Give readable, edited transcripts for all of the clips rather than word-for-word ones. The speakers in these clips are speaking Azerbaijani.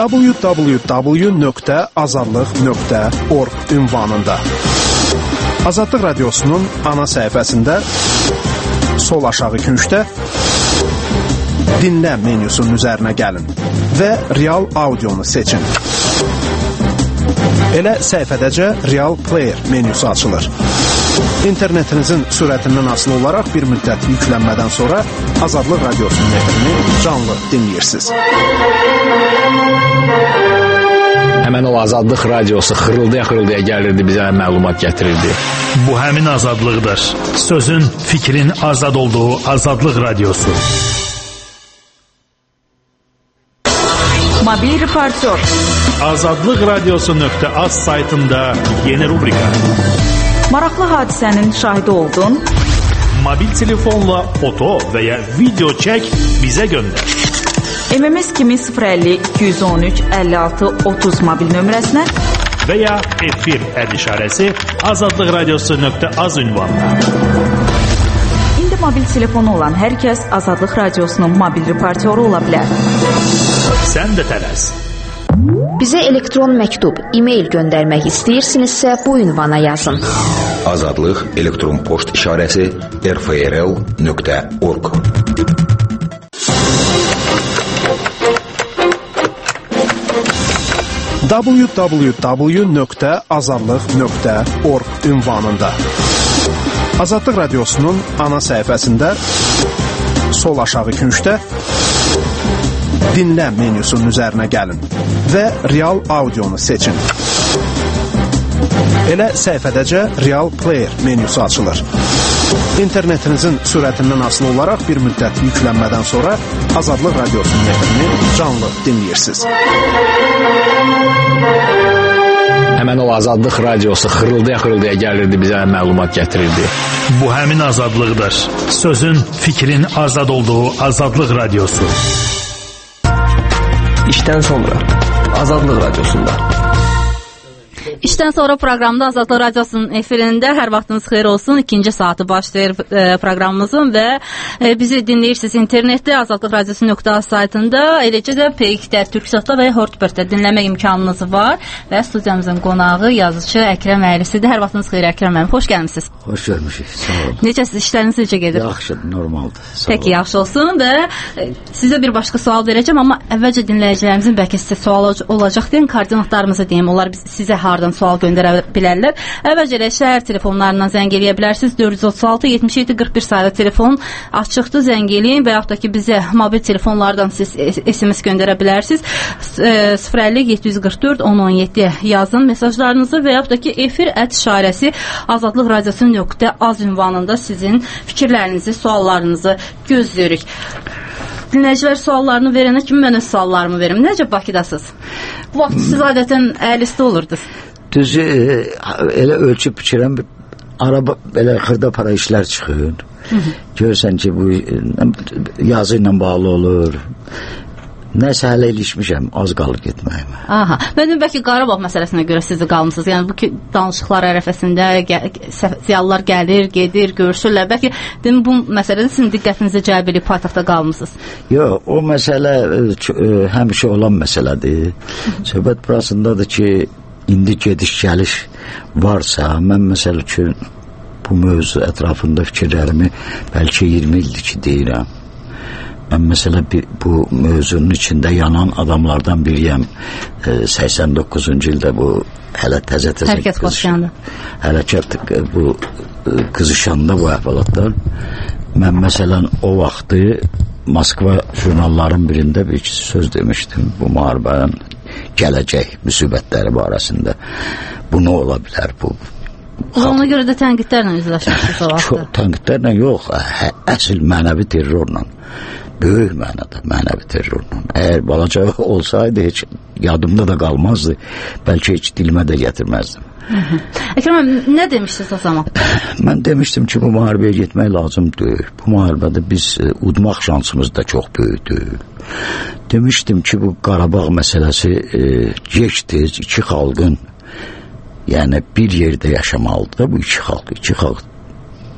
www.azadlıq.org ünvanında. Azadlıq Radiosunun ana səhifəsində sol aşağı küncdə dinlə menyusunun üzərinə gəlin və real audionu seçin. Elə səhifədəcə Real Player menyusu açılır. İnternetinizin sürətindən asılı olaraq bir müddət yüklənmədən sonra Azadlıq Radiosunun efrini canlı dinləyirsiniz. Həmən o Azadlıq Radiosu xırıldaya gəlirdi, bizə məlumat gətirirdi. Bu həmin azadlıqdır. Sözün, fikrin azad olduğu Azadlıq Radiosu. Mobil reportör. Azadlıqradiosu.az saytında yeni rubrika. Maraqlı hadisənin şahidi oldun. Mobil telefonla foto və ya video çək, bizə göndər. MMS kimi 050 213 56 30 mobil nömrəsinə və ya efir işarəsi azadlıqradiosu.az ünvanına. İndi mobil telefonu olan hər kəs Azadlıq Radiosunun mobil reportyoru ola bilər. Sən də tələs. Bizə elektron məktub, e-mail göndərmək istəyirsinizsə bu ünvana yazın. Azadlıq elektron poçt işarəsi rfrl.org. www.azadlıq.org ünvanında. Azadlıq Radiosunun ana səhifəsində sol aşağı küncdə dinlə menyusunun üzərinə gəlin və real audionu seçin. Elə səhifədəcə Real Player menyusu açılır. İnternetinizin sürətindən asılı olaraq bir müddət yüklənmədən sonra Azadlıq Radiosunun efrini canlı dinləyirsiniz. Həmən o Azadlıq Radiosu xırıldaya gəlirdi, bizə məlumat gətirirdi. Bu həmin azadlıqdır. Sözün, fikrin azad olduğu Azadlıq Radiosu. İşdən sonra Azadlıq Radiosunda. İşdən sonra proqramda Azadlıq Radiosunun efirində hər vaxtınız xeyir olsun. İkinci saatı başlayır proqramımızın və bizi dinləyirsiniz internetdə Azadlıq Radiosu.az saytında, eləcə də PX-də, Türksatda və Hortbertdə dinləmək imkanınız var və studiyamızın qonağı yazıcı Əkrəm Əylisidir. Hər vaxtınız xeyir Əkrəm müəllim. Xoş gəlmisiniz. Xoş görmüşük. Sağ olun. Necəsiz? İşləriniz necə gedir? Yaxşı, normaldır. Peki, yaxşı olsun və sizə bir başqa sual verəcəm, amma əvvəlcə dinləyicilərimizin bəlkə sizə sual olacaq deyən koordinatlarımızı deyim. Onlar sizə hardan sual göndərə bilərlər. Əvvəlcə elə şəhər telefonlarından zəng eləyə bilərsiniz. 436-77-41 sayılı telefon açıqdır, zəng eləyin və yaxud da ki, bizə mobil telefonlardan siz SMS göndərə bilərsiniz. 050-744-1017 yazın mesajlarınızı və yaxud da ki, efir işarəsi azadlıqradiosu.az ünvanında sizin fikirlərinizi, suallarınızı gözləyirik. Dinləyicilər suallarını verənə kimi mən öz suallarımı verim. Necə Bakıdasınız? Bu vaxt siz adətən əylisdə olurdunuz. Düzü, elə ölçüb biçirəm, araba, belə xırda para işlər çıxır. Görürsən ki, bu yazı ilə bağlı olur. Nəsə hələ ilişmişəm, az qalır getməyimə. Aha, mənim bəlkə Qarabağ məsələsinə görə siz qalmısınız. Yəni bu danışıqlar ərəfəsində ziyalılar gəlir, gedir, görüşürlər. Bəlkə bu məsələdə sizin diqqətinizi cəlb edib paytaxtda qalmısınız. Yox, o məsələ həmişə olan məsələdir. Söhbət burasındadır ki, indi gediş-gəliş varsa, mən məsəl üçün bu mövzu ətrafında fikirlərimi bəlkə 20 ildir ki, deyirəm. Mən məsələ bu mövzunun içində yanan adamlardan biriyəm. 89-cu ildə bu hələ təzə hərəkət bu qızışanda bu əhvalatlar. Mən məsələn o vaxtı Moskva jurnalların birində bir söz demişdim bu müharibənin gələcək müsibətləri barəsində. Bu nə ola bilər bu? Ona görə də tənqidlərlə üzləşmişsiniz o vaxtda. Çox tənqidlərlə yox, əsl mənəvi terrorla. Böyük mənada mənəvi terrorla. Əgər balaca olsaydı heç yadımda da qalmazdı. Bəlkə heç dilimə də gətirməzdim. Əkrəm, nə demişsiniz o zaman? Mən demişdim ki, bu müharibəyə getmək lazım deyil. Bu müharibədə biz udmaq şansımız da çox böyükdür. Demişdim ki, bu Qarabağ məsələsi gecdir, iki xalqın yəni bir yerdə yaşamalıdır bu iki xalq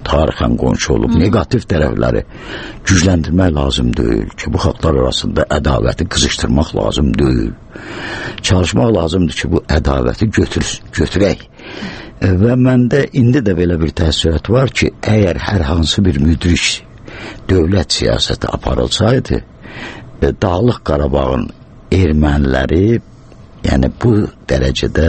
tarixən qonşu olub, negativ tərəfləri gücləndirmək lazım deyil ki, bu xalqlar arasında ədavəti qızışdırmaq lazım deyil. Çalışmaq lazımdır ki, bu ədavəti götürək. Və məndə indi də belə bir təəssürat var ki, əgər hər hansı bir müdrik dövlət siyasəti aparılsaydı, Dağlıq Qarabağın erməniləri, yəni bu dərəcədə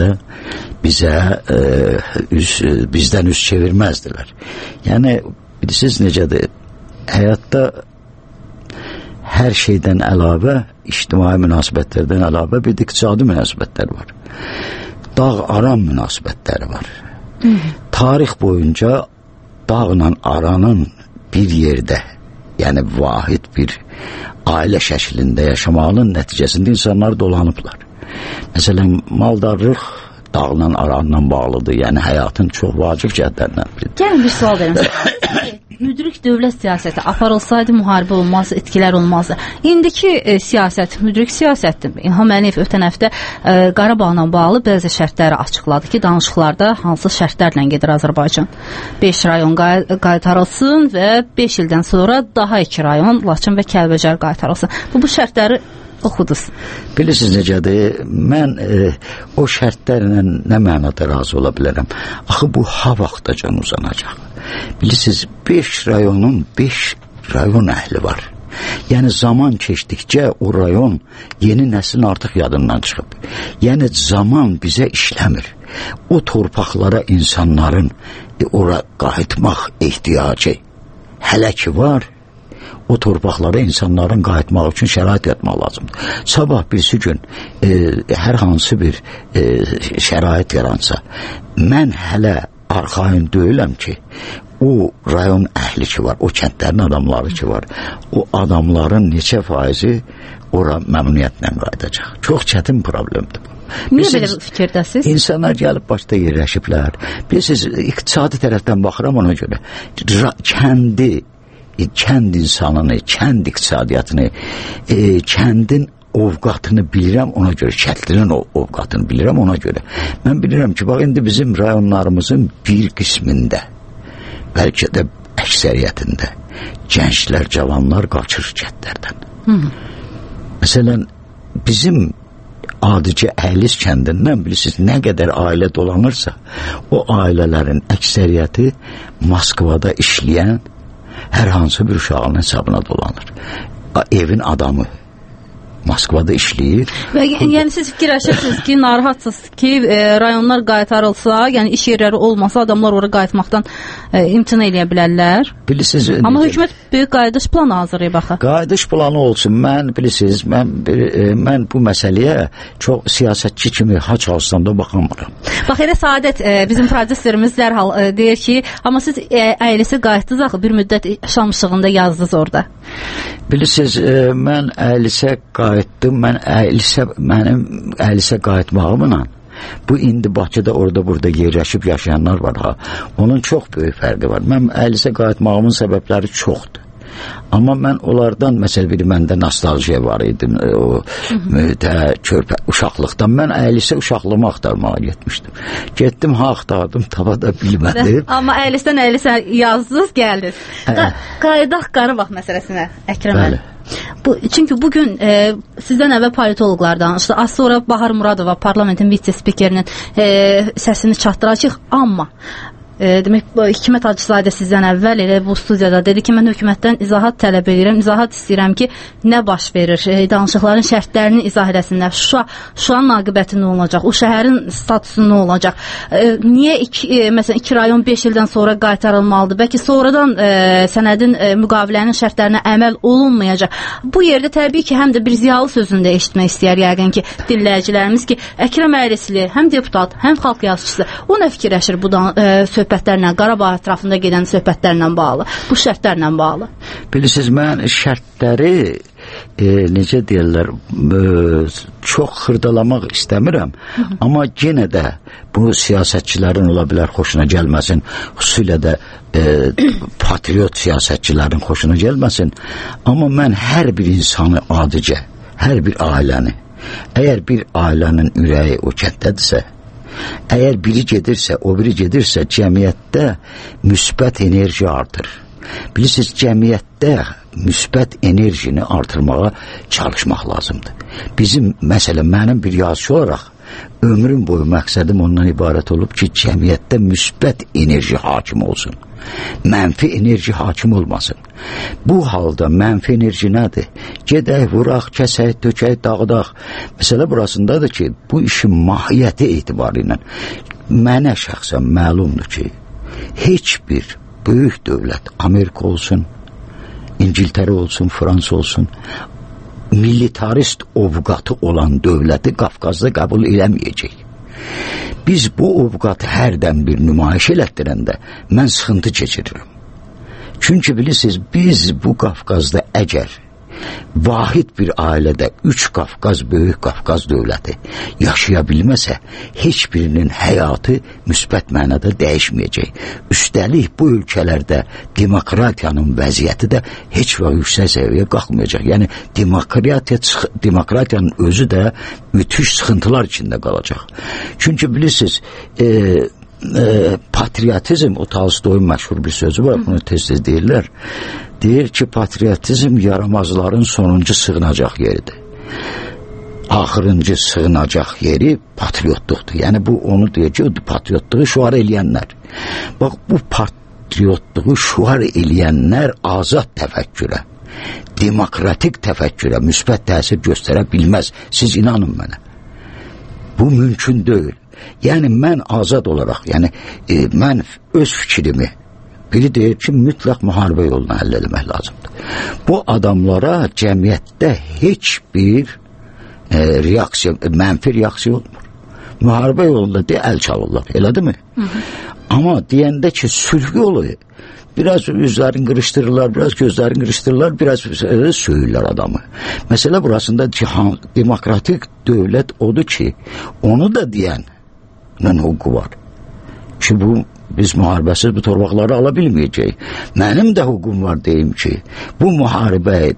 bizdən üz çevirməzdilər. Yəni, bilirsiniz necədir? Həyatda hər şeydən əlavə, ictimai münasibətlərdən əlavə bir iqtisadi münasibətlər var. Dağ-aran münasibətləri var. Tarix boyunca dağla aranın bir yerdə, yəni vahid bir ailə şəklində yaşamağının nəticəsində insanlar dolanıblar. Məsələn, maldarlıq dağla aranla bağlıdır, yəni həyatın çox vacib cəhətlərindən biridir. Gəlin bir sual verin. Müdrik dövlət siyasəti aparılsaydı müharibə olmazdı, etkilər olmazdı. İndiki siyasət, müdrik siyasətdir. İlham Əliyev ötən həftə Qarabağla bağlı bəzi şərtləri açıqladı ki, danışıqlarda hansı şərtlərlə gedir Azərbaycan. 5 rayon qaytarılsın və 5 ildən sonra daha 2 rayon, Laçın və Kəlbəcər qaytarılsın. Bu şərtləri oxudunuz. Bilirsiniz necədir? Mən o şərtlərlə nə mənada razı ola bilərəm? Axı bu ha vaxtacan uzanacaq. Bilirsiniz, 5 rayonun 5 rayon əhli var. Yəni zaman keçdikcə o rayon yeni nəslin artıq yadından çıxıb. Yəni zaman bizə işləmir. O torpaqlara insanların ora qayıtmaq ehtiyacı hələ ki var. O torpaqlara insanların qayıtmaq üçün şərait yaratmaq lazımdır. Sabah birisi gün hər hansı bir şərait yaransa, mən hələ arxayın deyiləm ki, o rayon əhli ki var, o kəndlərin adamları ki var, o adamların neçə faizi ora məmnuniyyətlə qayıdacaq. Çox çətin problemdir bu. Niyə belə fikirdəsiz? İnsanlar gəlib başda yerləşiblər. Bilirsiniz, iqtisadi tərəfdən baxıram ona görə. Kənd insanını, kənd iqtisadiyyatını, kəndin ovqatını bilirəm ona görə, kəndlinin ovqatını bilirəm ona görə. Mən bilirəm ki, bax, indi bizim rayonlarımızın bir qismində, bəlkə də əksəriyyətində gənclər, cavanlar qaçır kəndlərdən. Məsələn, bizim adicə Əhlis kəndindən bilirsiniz, nə qədər ailə dolanırsa, o ailələrin əksəriyyəti Moskvada işləyən hər hansı bir uşağının hesabına dolanır. Evin adamı Moskvada işləyir. Yəni siz fikirləşirsiniz ki, narahatsınız ki, rayonlar qaytarılsa, yəni iş yerləri olmasa, adamlar oraya qayıtmaqdan imtina eləyə bilərlər. Bilirsiniz, amma hökumət böyük qayıdış planı hazırlayıb axı. Qayıdış planı olsun. Bilirsiniz, mən bu məsələyə çox siyasətçi kimi haç halsanda baxamıram. Bax, elə Saadət, bizim prodüserimiz dərhal deyir ki, amma siz Əylisə qayıtdınız axı, bir müddət Şamşığında yazdınız orada. Bilirsiniz, mən Əylisə qayıtdım, mənim Əylisə qayıtmağımla bu indi Bakıda orada-burada yerləşib yaşayanlar var ha. Onun çox böyük fərqi var. Mən Əylisə qayıtmağımın səbəbləri çoxdur. Amma mən onlardan, məsəl biri məndə nostaljiya var idi, o körpə uşaqlıqdan. Mən Əylisə uşaqlığımı axtarmağa getmişdim. Getdim, axtardım, tapa da bilmədim. Amma Əylisdən Əylisə yazdınız, gəldiniz. Qayıdaq Qarabağ məsələsinə, Əkrəm müəllim. Çünki bugün sizdən əvvəl politologlar danışdı. Az sonra Bahar Muradova parlamentin vitse-spikerinin səsini çatdıracaq, amma demək, Hikmət Hacızadə sizdən əvvəl elə bu studiyada dedi ki, mən hökumətdən izahat tələb edirəm, izahat istəyirəm ki, nə baş verir, danışıqların şərtlərini izah edəsinlər, Şuşanın aqibəti nə olacaq, o şəhərin statusu nə olacaq, niyə məsələn 2 rayon 5 ildən sonra qaytarılmalıdır, bəlkə sonradan sənədin müqavilənin şərtlərinə əməl olunmayacaq. Bu yerdə təbii ki, həm də bir ziyalı sözünü də eşitmək istəyər yəqin ki, dinləyicilərimiz ki, Əkrəm Əylisli, həm deputat, həm xalq yazıçısı, o nə fikirləşir bu söhbətlərlə, Qarabağ ətrafında gedən söhbətlərlə bağlı, bu şərtlərlə bağlı? Bilirsiniz, mən şərtləri necə deyirlər, çox xırdalamaq istəmirəm, amma yenə də bu siyasətçilərin ola bilər xoşuna gəlməsin, xüsusilə də patriot siyasətçilərin xoşuna gəlməsin, amma mən hər bir insanı adicə, hər bir ailəni, əgər bir ailənin ürəyi o kənddədirsə, Əgər biri gedirsə, o biri gedirsə, cəmiyyətdə müsbət enerji artır. Bilirsiniz, cəmiyyətdə müsbət enerjini artırmağa çalışmaq lazımdır. Bizim, məsələn, mənim bir yazıcı olaraq ömrüm boyu məqsədim ondan ibarət olub ki, cəmiyyətdə müsbət enerji hakim olsun. Mənfi enerji hakim olmasın. Bu halda mənfi enerji nədir? Gedək, vuraq, kəsək, tökək, dağıdaq. Məsələ burasındadır ki, bu işin mahiyyəti etibarıyla mənə şəxsən məlumdur ki, heç bir böyük dövlət, Amerika olsun, İngiltərə olsun, Fransa olsun, militarist ovqatı olan dövləti Qafqazda qəbul eləməyəcək. Biz bu ovqatı hərdən bir nümayiş elətdirəndə mən sıxıntı keçirirəm. Çünki bilirsiniz, biz bu Qafqazda əgər vahid bir ailədə 3 Qafqaz, böyük Qafqaz dövləti yaşaya bilməsə, heç birinin həyatı müsbət mənada dəyişməyəcək. Üstəlik bu ölkələrdə demokratiyanın vəziyyəti də heç vaxt yüksək səviyyəyə qalxmayacaq. Yəni demokratiyanın özü də müthiş sıxıntılar içində qalacaq. Çünki bilirsiniz, patriotizm, o Tolstoyun məşhur bir sözü var, bunu tez-tez deyirlər. Deyir ki, patriotizm yaramazların sonuncu sığınacaq yeridir. Axırıncı sığınacaq yeri patriotluqdur. Yəni bu onu deyir ki, patriotluğu şuar eləyənlər. Bax, bu patriotluğu şuar eləyənlər azad təfəkkürə, demokratik təfəkkürə müsbət təsir göstərə bilməz. Siz inanın mənə. Bu mümkün deyil. Yəni mən azad olaraq, yəni mən öz fikrimi, biri deyir ki, mütləq müharibə yoluna həll eləmək lazımdır. Bu adamlara cəmiyyətdə heç bir reaksiya, mənfi reaksiya olmur. Müharibə yolunda əl çalırlar, elədir mi? Amma deyəndə ki, sülh yolu, biraz üzlərini qırışdırırlar, biraz gözlərini qırışdırırlar, biraz söyürlər adamı. Məsələ burasında demokratik dövlət odur ki, onu da deyənin hüququ var. Ki bu biz müharibəsiz bu torpaqları ala bilməyəcəyik. Mənim də hüququm var deyim ki, bu müharibə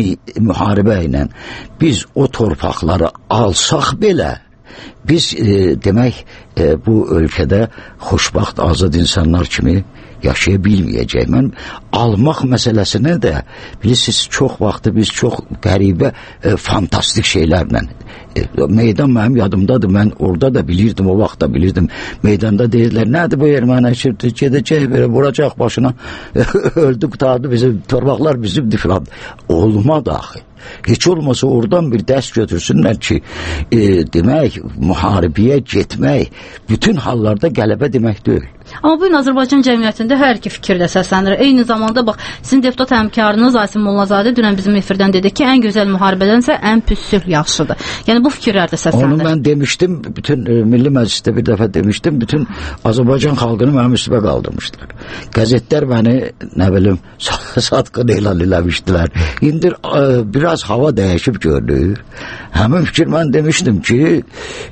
ilə biz o torpaqları alsaq belə, biz demək bu ölkədə xoşbaxt, azad insanlar kimi yaşaya bilməyəcək. Mən almaq məsələsini də bilirsiniz, çox vaxtı biz çox qəribə, fantastik şeylərlə meydan mənim yadımdadır, mən orada da bilirdim, o vaxt da bilirdim. Meydanda deyirlər, nədir bu erməni əşirdir, gedəcək, belə vuracaq başına, öldü, qutardı, bizim torpaqlar bizimdir filan. Olmadı axı. Heç olmasa oradan bir dərs götürsünlər ki, demək, müharibəyə getmək bütün hallarda qələbə demək deyil. Amma bugün Azərbaycan cəmiyyətində hər iki fikirlə səslənir. Eyni zamanda bax, sizin deputat həmkarınız Asim Mollazadə dünən bizim efirdən dedi ki, ən gözəl müharibədənsə ən pis sülh yaxşıdır. Yəni bu fikirlər də səslənir. Onu mən demişdim, bütün Milli Məclisdə bir dəfə demişdim, bütün Azərbaycan xalqını mənim üstümə qaldırmışdılar. Qəzetlər məni, nə bilim, satqın elan eləmişdilər. İndi biraz hava dəyişib görünür. Həmin fikir mən demişdim ki,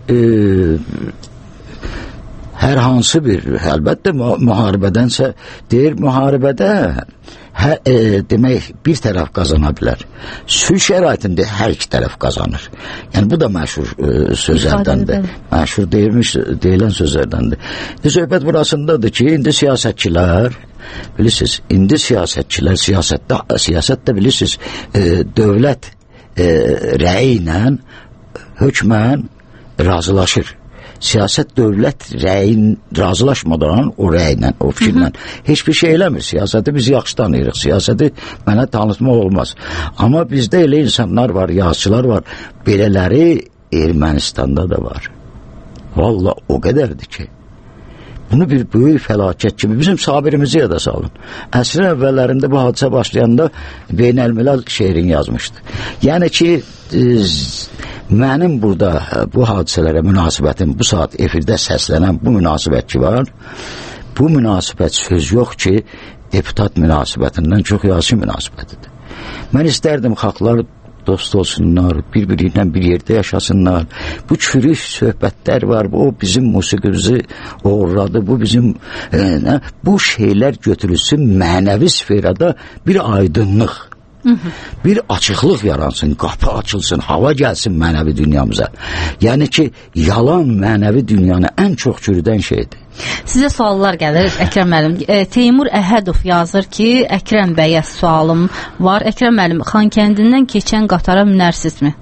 hər hansı bir, əlbəttə müharibədənsə, deyir, müharibədə demək, bir tərəf qazana bilər. Sülh şəraitində hər iki tərəf qazanır. Yəni, bu da məşhur sözlərdəndir. Məşhur deyilən sözlərdəndir. Söhbət burasındadır ki, indi siyasətçilər, bilirsiniz, indi siyasətçilər, siyasətdə bilirsiniz, dövlət rəyi ilə hökmən razılaşır. Siyasət dövlət rəyin razılaşmadan o rəylə, o fikirlə heç bir şey eləmir. Siyasəti biz yaxşı tanıyırıq. Siyasəti mənə tanıtmaq olmaz. Amma bizdə elə insanlar var, yazıçılar var. Belələri Ermənistanda da var. Valla o qədərdir ki. Bunu bir böyük fəlakət kimi bizim Sabirimizi yada salın. Əsrin əvvəllərində bu hadisə başlayanda Beynəlmilal şeirini yazmışdı. Yəni ki, mənim burada bu hadisələrə münasibətim, bu saat efirdə səslənən bu münasibət ki var, bu münasibət söz yox ki, deputat münasibətindən çox yazıcı münasibətidir. Mən istərdim xalqlar dost olsunlar, bir-biri ilə bir yerdə yaşasınlar. Bu çürük söhbətlər var, o bizim musiqimizi uğurladı, bu bizim bu şeylər götürülsün mənəvi sferada bir aydınlıq. Bir açıqlıq yaransın, qapı açılsın, hava gəlsin mənəvi dünyamıza. Yəni ki, yalan mənəvi dünyanı ən çox çürüdən şeydir. Sizə suallar gəlir, Əkrəm müəllim. Teymur Əhədov yazır ki, Əkrəm bəyə sualım var. Əkrəm müəllim, Xankəndindən keçən qatara minərsizmi?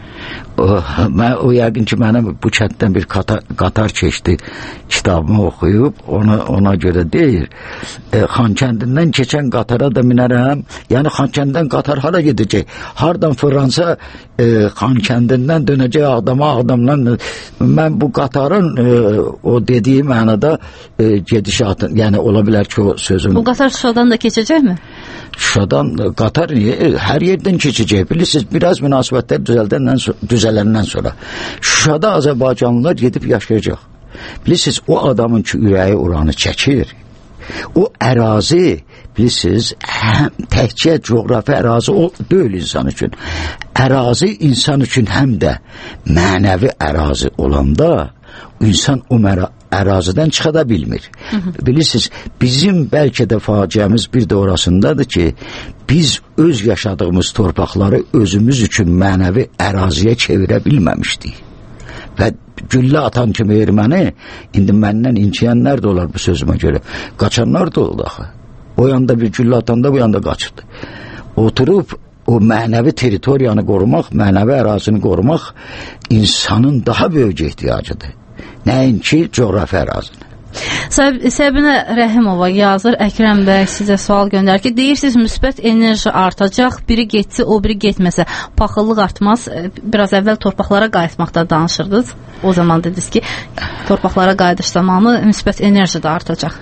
Mən o yəqin ki, mənə bu kənddən bir qatar keçdi kitabımı oxuyub, ona görə deyir. Xankəndindən keçən qatara da minərəm. Yəni Xankəndindən qatar hara gedəcək? Hardan fırlansa Xankəndindən dönəcək Ağdamdan. Mən bu qatarın o dediyi mənada gedişatın, yəni ola bilər ki, o sözüm. Bu qatar Şuşadan da keçəcəkmi? Şuşadan qatar hər yerdən keçəcək. Bilirsiniz, biraz münasibətlər düzələndən sonra Şuşada Azərbaycanlılar gedib yaşayacaq. Bilirsiniz, o adamın ki, ürəyi oranı çəkir. O ərazi, bilirsiniz, təkcə coğrafi ərazi deyil insan üçün. Ərazi insan üçün həm də mənəvi ərazi olanda insan o ərazidən çıxa da bilmir. Bilirsiniz, bizim bəlkə də faciəmiz bir də orasındadır ki, biz öz yaşadığımız torpaqları özümüz üçün mənəvi əraziyə çevirə bilməmişdik. Və güllə atan kimi erməni, indi məndən inciyənlər də olar bu sözümə görə. Qaçanlar da oldu axı. O yanda bir güllə atanda bu yanda qaçırdı. Oturub o mənəvi teritoriyanı qorumaq, mənəvi ərazini qorumaq insanın daha böyük ehtiyacıdır. Nəinki coğrafi ərazini. Səbinə Rəhimova yazır, Əkrəm bəy sizə sual göndərir ki, deyirsiniz müsbət enerji artacaq, biri getsə, o biri getməsə, paxıllıq artmaz. Biraz əvvəl torpaqlara qayıtmaqda danışırdınız. O zaman dediniz ki, torpaqlara qayıdış zamanı müsbət enerji də artacaq.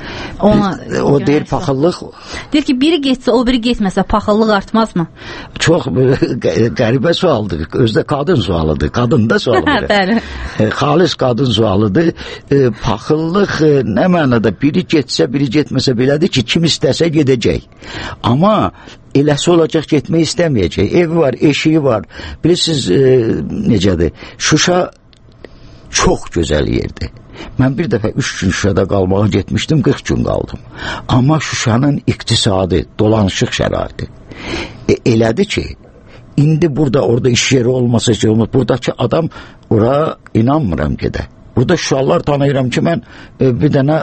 O deyir paxıllıq. Deyir ki, biri getsə, o biri getməsə, paxıllıq artmazmı? Çox qəribə sualdır. Özdə qadın sualıdır. Qadın da sualıdır. Bəli. Xalis qadın sualıdır. Paxıllıq nə mənada? Biri getsə, biri getməsə belədir ki, kim istəsə gedəcək. Amma eləsi olacaq, getmək istəməyəcək. Evi var, eşiyi var. Bilirsiniz, necədir? Şuşa çox gözəl yerdir. Mən bir dəfə 3 gün Şuşada qalmağa getmişdim, 40 gün qaldım. Amma Şuşanın iqtisadi, dolanışıq şəraiti elədi ki, indi burada, orada iş yeri olmasa ki, buradakı adam ora inanmıram gedə. Burada Şuşalılar tanıyıram ki, mən bir dənə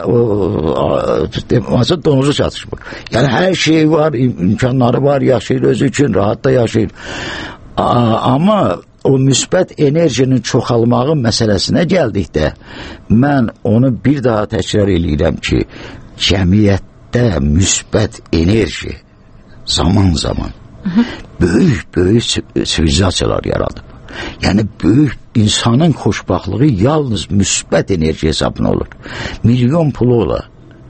donuzu çatışmır. Yəni hər şey var, imkanları var, yaşayır özü üçün, rahat da yaşayır. Amma o müsbət enerjinin çoxalmağı məsələsinə gəldikdə, mən onu bir daha təkrar eləyirəm ki, cəmiyyətdə müsbət enerji zaman-zaman böyük sivilizasiyalar yaradıb. Yəni, böyük insanın xoşbaxtlığı yalnız müsbət enerji hesabına olur. Milyon pulu olar.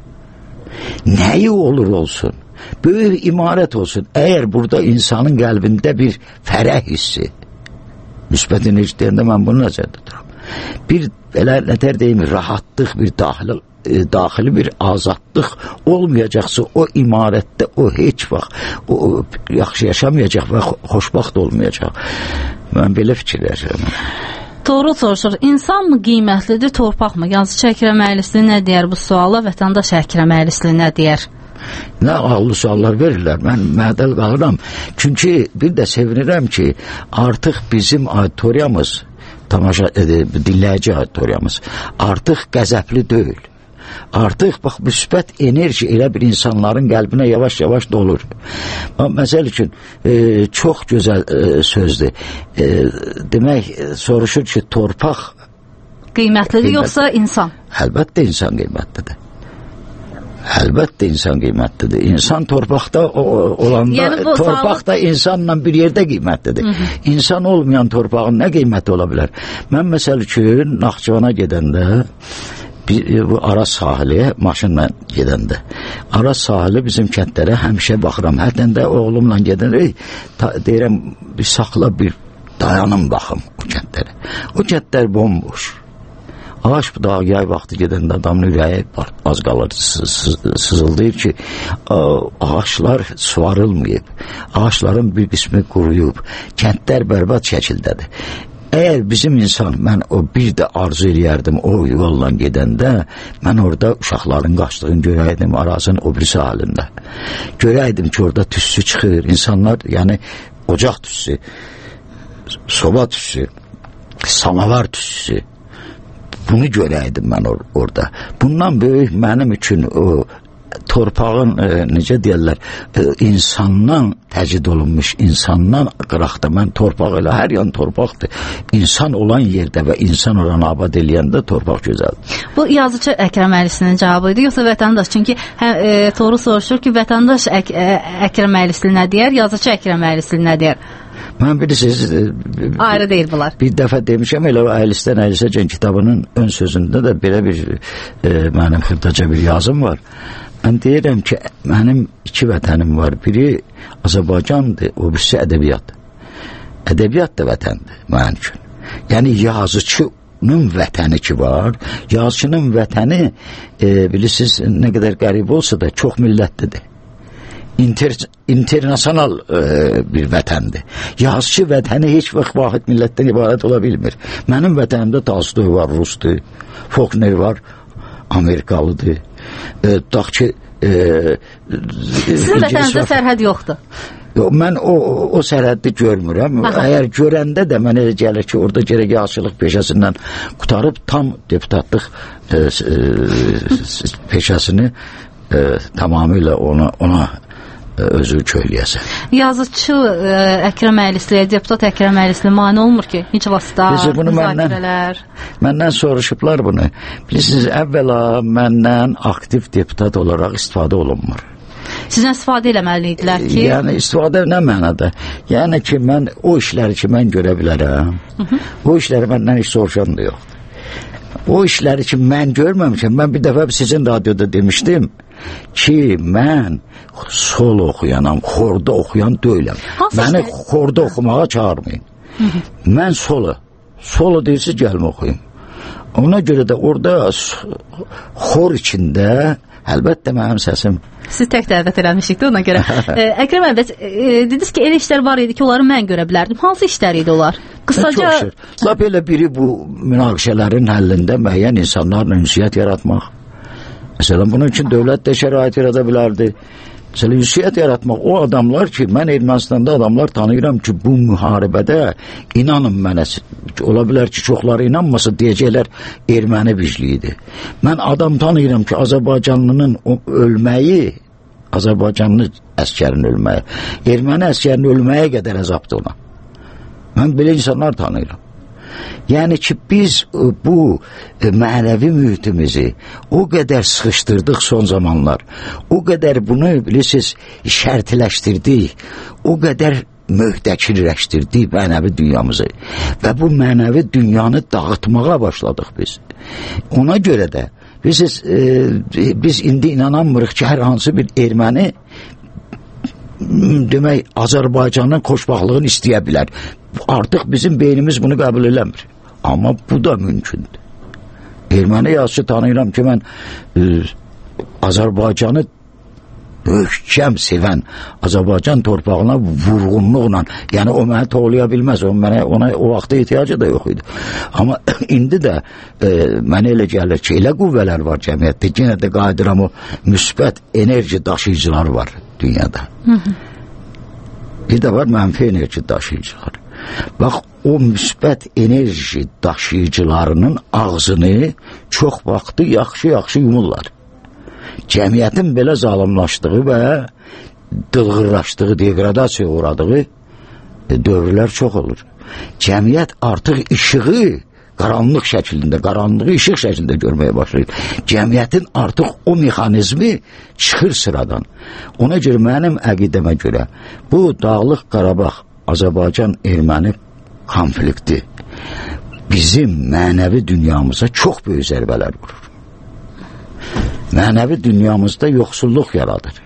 Nəyi olur olsun, böyük imarət olsun, əgər burada insanın qəlbində bir fərəh hissi, müsbət enerji deyəndə mən bunu nəzərdə tuturam. Bir belə nətər deyim, rahatlıq, bir daxili bir azadlıq olmayacaqsa o imarətdə o heç vaxt o yaxşı yaşamayacaq və xoşbaxt olmayacaq. Mən belə fikirləşirəm. Toğrul soruşur, insan mı qiymətlidir, torpaq mı? Yazıçı Əkrəm Əylisli nə deyər bu suala, vətəndaş Əkrəm Əylisli nə deyər? Nə ağlı suallar verirlər, mən mədəl qalıram. Çünki bir də sevinirəm ki, artıq bizim auditoriyamız, dinləyici auditoriyamız artıq qəzəbli deyil. Artıq bax, müsbət enerji elə bir insanların qəlbinə yavaş-yavaş dolur. Məsəl üçün, çox gözəl sözdür. Demək, soruşur ki, torpaq qiymətlidir yoxsa insan? Əlbəttə insan qiymətlidir. Əlbəttə insan qiymətlidir. İnsan torpaqda olanda, torpaqda insanla bir yerdə qiymətlidir. İnsan olmayan torpağın nə qiyməti ola bilər? Mən məsəl üçün Naxçıvana gedəndə, bu Araz sahili, maşınla gedəndə, Araz sahili bizim kəndlərə həmişə baxıram. Hətən də oğlumla gedəndə, deyirəm, bir saxla, bir dayanım baxım o kəndlərə. O kəndlər bomboş. Ağaç budağı yay vaxtı gedəndə adamın ürəyi az qalır, sızıldayır ki, ağaçlar suvarılmayıb, ağaçların bir qismi quruyub, kəndlər bərbad şəkildədir. Əgər bizim insan, mən o bir də arzu eləyərdim o yolla gedəndə, mən orada uşaqların qaçdığını görəydim arazın o birisi halində. Görəydim ki, orada tüssü çıxır, insanlar, yəni ocaq tüssü, soba tüssü, samavar tüssü, bunu görəydim mən orada. Bundan böyük mənim üçün o torpağın, necə deyərlər, insandan təcrid olunmuş, insandan qıraqda, mən torpaq elə, hər yan torpaqdır. İnsan olan yerdə və insan olan abad eləyəndə torpaq gözəldir. Bu yazıcı Əkrəm Əylisinin cavabı idi, yoxsa vətəndaş? Çünki Toru soruşur ki, vətəndaş Əkrəm Əylisli nə deyər, yazıcı Əkrəm Əylisli nə deyər? Mən bilirsiniz, ayrı deyil bunlar. Bir dəfə demişəm, elə Əylisdən Əylisəcən kitabının ön sözündə də belə bir mənim xırdaca bir yazım var. Mən deyirəm ki, mənim iki vətənim var. Biri Azərbaycandır, o birisi ədəbiyyat. Ədəbiyyat da vətəndir mənim üçün. Yəni yazıçının vətəni ki var, yazıçının vətəni bilirsiniz, nə qədər qərib olsa da çox millətlidir. İnternasional bir vətəndir. Yazıcı vətəni heç vaxt vahid millətdən ibarət ola bilmir. Mənim vətənimdə Tolstoy var, Rusdur, Faulkner var, Amerikalıdır. Tutaq ki sizin vətənizdə sərhəd yoxdur. Mən o sərhəddi görmürəm. Əgər görəndə də mən elə gəlir ki, orada gərək yazıçılıq peşəsindən qutarıb tam deputatlıq peşəsini tamamilə ona özü köyləyəsən. Yazıcı Əkrəm Əylisliyə, deputat Əkrəm Əylisli mane olmur ki, heç vasta, müzakirələr. Məndən soruşublar bunu. Bilirsiniz, əvvəla məndən aktiv deputat olaraq istifadə olunmur. Sizdən istifadə eləməliydilər ki? Yəni, istifadə nə mənada? Yəni ki, mən o işləri ki, mən görə bilərəm, o işləri məndən heç soruşan da yoxdur. O işləri ki, mən görməmişəm, mən bir dəfə sizin radioda demişdim ki, mən solo oxuyanam, xorda oxuyan deyiləm. Məni xorda oxumağa çağırmayın. Mən solo deyilsiz, gəlmə oxuyum. Ona görə də orada xor içində əlbəttə mənim səsim. Siz tək dəvət eləmişikdir ona görə. Əkrəm əvvət, dediniz ki, elə işlər var idi ki, onları mən görə bilərdim. Hansı işlər idi onlar? Qısaca... Lap elə biri bu münaqişələrin həllində müəyyən insanlarla ünsiyyət yaratmaq. Məsələn, bunun üçün dövlət də şərait yarada bilərdi. Məsələn, ünsiyyət yaratmaq. O adamlar ki, mən Ermənistanda adamlar tanıyıram ki, bu müharibədə inanın mənə, ola bilər ki, çoxları inanmasa deyəcəklər erməni birliyidir. Mən adam tanıyıram ki, Azərbaycanlının ölməyi, Azərbaycanlı əskərin ölməyi, erməni əskərin ölməyə qədər əzabdır ona. Mən belə insanlar tanıyıram. Yəni ki, biz bu mənəvi mühitimizi o qədər sıxışdırdıq son zamanlar, o qədər bunu, bilirsiniz, şərtiləşdirdik, o qədər möhtəkirləşdirdik mənəvi dünyamızı və bu mənəvi dünyanı dağıtmağa başladıq biz. Ona görə də, biz indi inanamırıq ki, hər hansı bir erməni demək, Azərbaycanın xoşbaxtlığını istəyə bilər. Artıq bizim beynimiz bunu qəbul eləmir. Amma bu da mümkündür. Erməni yazıcı tanıyıram ki, mən Azərbaycanı möhkəm sevən, Azərbaycan torpağına vurğunluqla, yəni o mənə toğlaya bilməz, ona o vaxtda ehtiyacı da yox idi. Amma indi də mənə elə gəlir ki, elə qüvvələr var cəmiyyətdə, yenə də qayıdıram o müsbət enerji daşıyıcılar var dünyada. Bir də var mənfi enerji daşıyıcılar. Bax, o müsbət enerji daşıyıcılarının ağzını çox vaxtı yaxşı yumurlar. Cəmiyyətin belə zalimlaşdığı və dılğırlaşdığı, degradasiya uğradığı dövrlər çox olur. Cəmiyyət artıq işığı qaranlıq şəklində, qaranlığı işıq şəklində görməyə başlayır. Cəmiyyətin artıq o mexanizmi çıxır sıradan. Ona görə mənim əqidəmə görə bu Dağlıq Qarabağ Azərbaycan-Erməni konflikti bizim mənəvi dünyamıza çox böyük zərbələr vurur. Mənəvi dünyamızda yoxsulluq yaradır.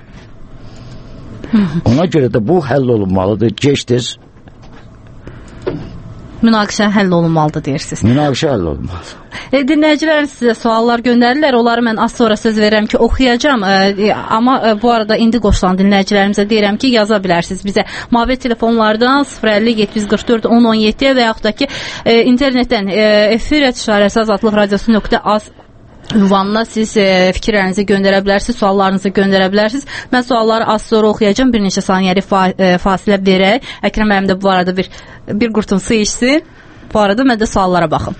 Ona görə də bu həll olunmalıdır. Gec-tez münaqişə həll olunmalıdır deyirsiniz. Münaqişə həll olunmalıdır. Dinləyicilərimiz sizə suallar göndərirlər. Onları mən az sonra söz verirəm ki, oxuyacağam. Amma bu arada indi qoşulan dinləyicilərimizə deyirəm ki, yaza bilərsiniz bizə mobil telefonlardan 050-744-1017 və yaxud da ki, internetdən efir@azadlıqradiosu.az ünvanına siz fikirlərinizi göndərə bilərsiniz, suallarınızı göndərə bilərsiniz. Mən sualları az sonra oxuyacağım. Bir neçə saniyəlik fasilə verək. Əkrəm müəllim də bu arada bir qurtum su içsin. Bu arada mən də suallara baxım.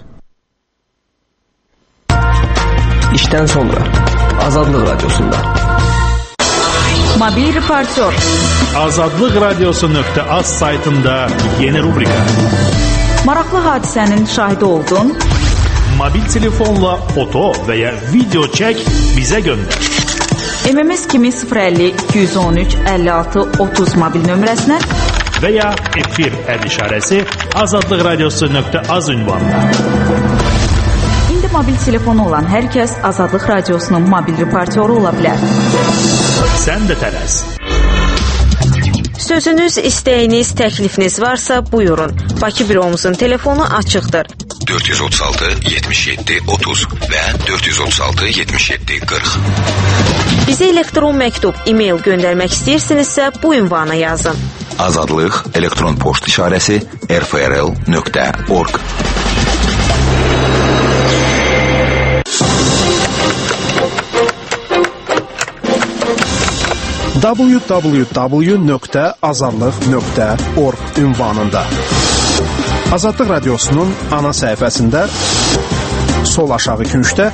İşdən sonra Azadlıq Radiosunda. Mobil reportyor. Azadlıqradiosu.az saytında yeni rubrika. Maraqlı hadisənin şahidi oldun. Mobil telefonla foto və ya video çək, bizə göndər. MMS kimi 050-213-56-30 mobil nömrəsinə və ya efir işarəsi azadlıqradiosu.az ünvanına. İndi mobil telefonu olan hər kəs Azadlıq Radiosunun mobil reportyoru ola bilər. Sən də tələs. Sözünüz, istəyiniz, təklifiniz varsa buyurun. Bakı büromuzun telefonu açıqdır. 436 77 30 və 436 77 40. Bizə elektron məktub, e-mail göndərmək istəyirsinizsə bu ünvana yazın. Azadlıq elektron poçt işarəsi rfrl.org. www.azadlıq.org ünvanında. Azadlıq Radiosunun ana səhifəsində sol aşağı küncdə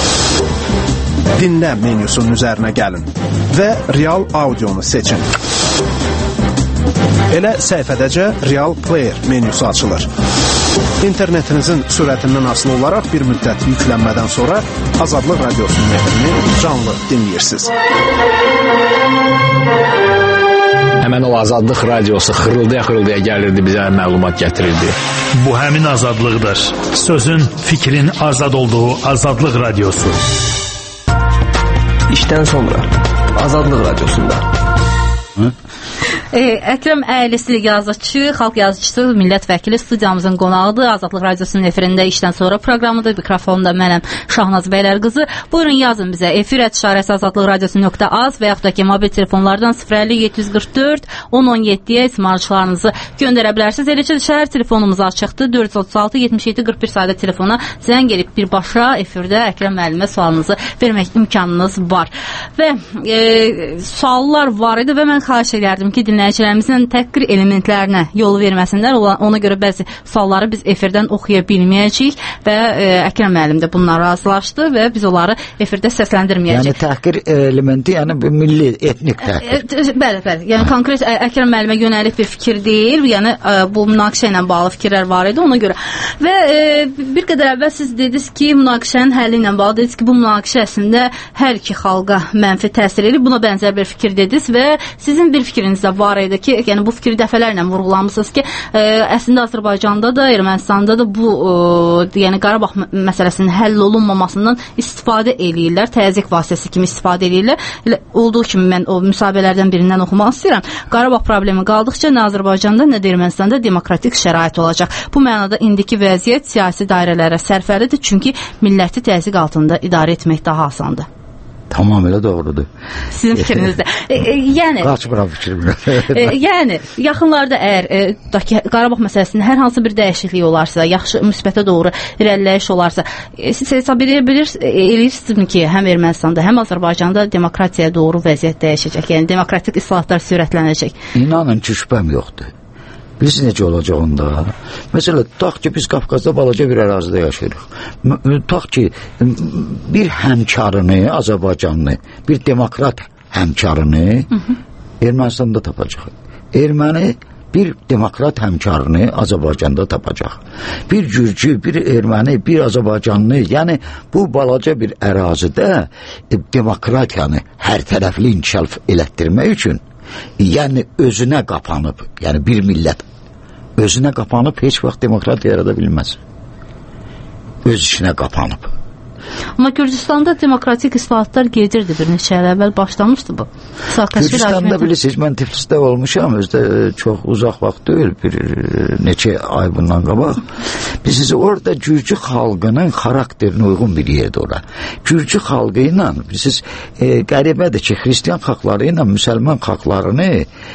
dinlə menyusunun üzərinə gəlin və real audionu seçin. Elə səhifədəcə Real Player menyusu açılır. İnternetinizin sürətindən asılı olaraq bir müddət yüklənmədən sonra Azadlıq Radiosunun efrini canlı dinləyirsiniz. Həmən o Azadlıq Radiosu xırıldaya gəlirdi, bizə məlumat gətirirdi. Bu həmin azadlıqdır. Sözün, fikrin azad olduğu Azadlıq Radiosu. İşdən sonra Azadlıq Radiosunda. Əkrəm Əylisli yazıçı, xalq yazıçısı, millət vəkili studiyamızın qonağıdır. Azadlıq Radiosunun efirində işdən sonra proqramıdır. Mikrofonda mənəm Şahnaz Bəylər qızı. Buyurun yazın bizə. efir@azadlıqradiosu.az və yaxud da ki, mobil telefonlardan 050-744-1017-yə ismarışlarınızı göndərə bilərsiniz. Eləcə şəhər telefonumuz açıqdır. 436-77-41 sayda telefona zəng edib birbaşa efirdə Əkrəm müəllimə sualınızı vermək imkanınız var. Və suallar var idi və mən xahiş edərdim ki, dinləyicilərimizin təhqir elementlərinə yol verməsinlər. Ona görə bəzi sualları biz efirdən oxuya bilməyəcəyik və Əkrəm müəllim də bununla razılaşdı və biz onları efirdə səsləndirməyəcəyik. Yəni təhqir elementi, yəni milli, etnik təhqir. Bəli. Yəni konkret Əkrəm müəllimə yönəlik bir fikir deyil. Yəni bu münaqişə ilə bağlı fikirlər var idi ona görə. Və bir qədər əvvəl siz dediniz ki, münaqişənin həlli ilə bağlı dediniz ki, bu münaqişə əslində hər iki xalqa mənfi təsir edir. Buna bənzər bir fikir dediniz və sizin bir fikriniz də var idi ki, yəni bu fikri dəfələrlə vurğulamısınız ki, əslində Azərbaycanda da, Ermənistanda da bu yəni Qarabağ məsələsinin həll olunmamasından istifadə eləyirlər, təzyiq vasitəsi kimi istifadə eləyirlər. Olduğu kimi mən o müsahibələrdən birindən oxumaq istəyirəm. Qarabağ problemi qaldıqca nə Azərbaycanda, nə də Ermənistanda demokratik şərait olacaq. Bu mənada indiki vəziyyət siyasi dairələrə sərfəlidir, çünki milləti təzyiq altında idarə etmək daha asandır. Tamamilə doğrudur. Sizin fikrinizdə. Yəni qaçmıram fikrimlə. Yəni yaxınlarda əgər Qarabağ məsələsində hər hansı bir dəyişiklik olarsa, yaxşı müsbətə doğru irəliləyiş olarsa, siz hesab edirsinizmi ki, həm Ermənistanda, həm Azərbaycanda demokratiyaya doğru vəziyyət dəyişəcək, yəni demokratik islahatlar sürətlənəcək? İnanın ki, şübhəm yoxdur. Bilirsiniz necə olacaq onda? Məsələn, tutaq ki, biz Qafqazda balaca bir ərazidə yaşayırıq. Tutaq ki, bir həmkarını, Azərbaycanlı, bir demokrat həmkarını Ermənistanda tapacaq. Erməni bir demokrat həmkarını Azərbaycanda tapacaq. Bir gürcü, bir erməni, bir Azərbaycanlı, yəni bu balaca bir ərazidə demokratiyanı hər tərəfli inkişaf elətdirmək üçün, yəni özünə qapanıb, yəni bir millət özünə qapanıb heç vaxt demokratiya yarada bilməz. Öz işinə qapanıb. Amma Gürcüstanda demokratik islahatlar gedirdi, bir neçə il əvvəl başlamışdı bu. Gürcüstanda bilirsiniz, mən Tiflisdə olmuşam, özdə çox uzaq vaxt deyil, bir neçə ay bundan qabaq. Bilirsiniz, orada Gürcü xalqının xarakterinə uyğun bir yerdir ora. Gürcü xalqı ilə, bilirsiniz, qəribədir ki, xristiyan xalqları ilə müsəlman xalqlarını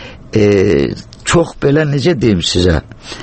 çox belə, necə deyim sizə,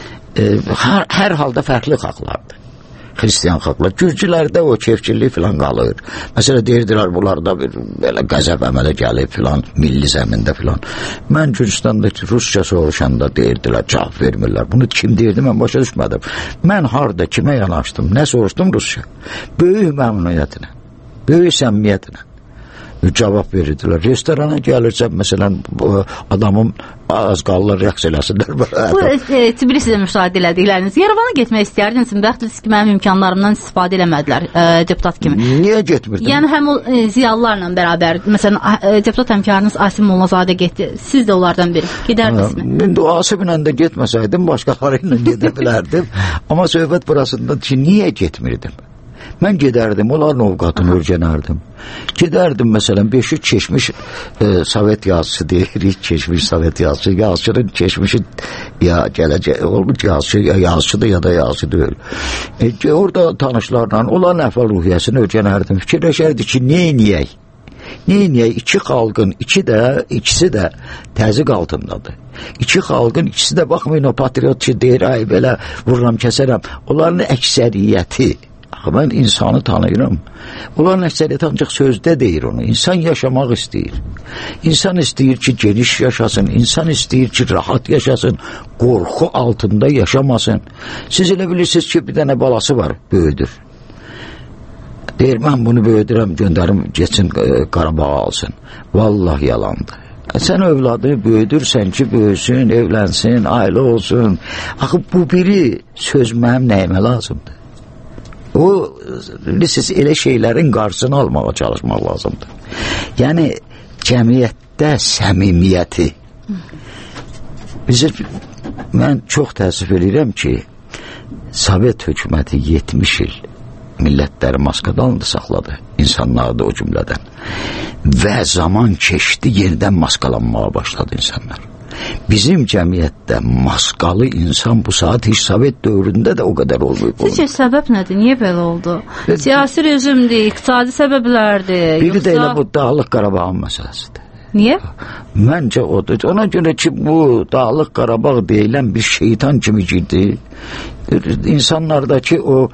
hər halda fərqli xalqlardır. Xristiyan xalqlar. Gürcülərdə o kefçillik filan qalır. Məsələn, deyirdilər, bunlarda bir belə qəzəb əmələ gəlib filan, milli zəmində filan. Mən Gürcüstanda Rusça soruşanda deyirdilər, cavab vermirlər. Bunu kim deyirdi, mən başa düşmədim. Mən harada, kimə yanaşdım, nə soruşdum Rusça? Böyük məmnuniyyətinə, böyük səmimiyyətinə cavab verirdilər. Restorana gəlirsə, məsələn, adamın az qalırlar, rəqs eləsinlər. Bu Tbilisidə müşahidə elədikləriniz. Yerevana getmək istərdiniz, bəxtiniz ki, mənim imkanlarımdan istifadə eləmədilər deputat kimi. Niyə getmirdin? Yəni, həm o ziyalılarla bərabər, məsələn, deputat həmkarınız Asim Mollazadə getdi. Siz də onlardan biri. Gedərdinizmi? İndi o Asimlə də getməsəydim, başqaları ilə gedə bilərdim. Amma söhbət burasında ki, niyə getmirdim? Mən gedərdim, onların ovqatını örgənərdim. Gedərdim, məsələn, 500 keçmiş Sovet yazısı deyirik, keçmiş Sovet yazısı, yazıçının keçmişi ya gələcək, olmuş yazıcı, ya yazıcıdır ya da yazıcı deyil. Orada tanışlarla olan əhval ruhiyyəsini örgənərdim. Fikirləşərdi ki, neyniyək? Neyniyək? İki xalqın, ikisi də təzyiq altındadır. İki xalqın ikisi də, baxmayın o patriot ki, deyir, ay belə vururam, kəsərəm. Onların əksəriyyəti, mən insanı tanıyıram. Onların əksəriyyəti ancaq sözdə deyir onu. İnsan yaşamaq istəyir. İnsan istəyir ki, geniş yaşasın. İnsan istəyir ki, rahat yaşasın. Qorxu altında yaşamasın. Siz elə bilirsiniz ki, bir dənə balası var, böyüdür. Deyir, mən bunu böyüdürəm, göndərim, geçsin Qarabağa alsın. Vallahi yalandır. Sən övladı böyüdürsən ki, böyüsün, evlənsin, ailə olsun. Axı, bu biri söz mənim nəyimə lazımdır. O, siz elə şeylərin qarşısını almağa çalışmaq lazımdır. Yəni, cəmiyyətdə səmimiyyəti. Mən çox təəssüf edirəm ki, Sovet hökuməti 70 il millətləri maskadan saxladı, insanları da o cümlədən. Və zaman keçdi, yenidən maskalanmağa başladı insanlar. Bizim cəmiyyətdə maskalı insan bu saat hiç Sovet dövründə də o qədər olmayıb. Sizcə səbəb nədir? Niyə belə oldu? Siyasi rejimdir, iqtisadi səbəblərdir. Biri də elə bu Dağlıq Qarabağın məsələsidir. Niyə? Məncə odur. Ona görə ki, bu Dağlıq Qarabağ deyilən bir şeytan kimi girdi. İnsanlardakı o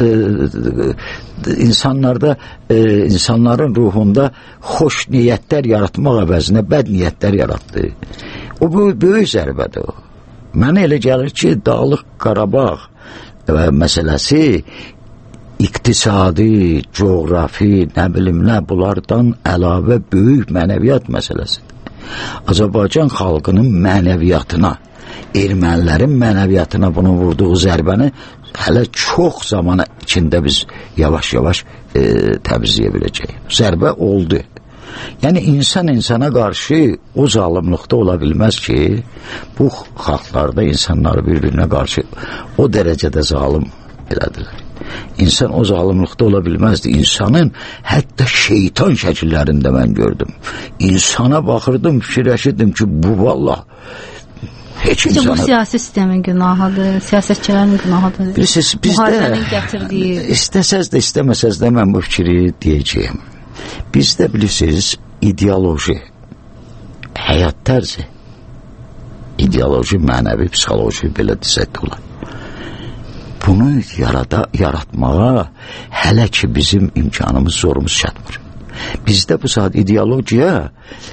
insanların ruhunda xoş niyyətlər yaratmaq əvəzinə bəd niyyətlər yaratdı. O böyük zərbədir o. Mənə elə gəlir ki, Dağlıq Qarabağ məsələsi iqtisadi, coğrafi, nə bilim nə, bunlardan əlavə böyük mənəviyyat məsələsidir. Azərbaycan xalqının mənəviyyatına, ermənilərin mənəviyyatına bunun vurduğu zərbəni hələ çox zaman içində biz yavaş-yavaş təmizləyə biləcəyik. Zərbə oldu. Yəni, insan insana qarşı o zalımlıqda ola bilməz ki, bu xalqlarda insanları bir-birinə qarşı o dərəcədə zalim elədilər. İnsan o zalımlıqda ola bilməzdi. İnsanın hətta şeytan şəkillərində mən gördüm. İnsana baxırdım, fikirləşirdim ki, bu vallah heç insana... Bu siyasi sistemin günahıdır, siyasətçilərin günahıdır. Bilirsiniz, müharibənin gətirdiyi... İstəsəz də, istəməsəz də mən bu fikri deyəcəyim. Bizdə bilirsiniz, ideoloji, həyat tərzi, ideoloji, mənəvi, psixoloji, belə desək də olar. Bunu yaratmağa hələ ki bizim imkanımız, zorumuz çatmır. Bizdə bu saat ideologiya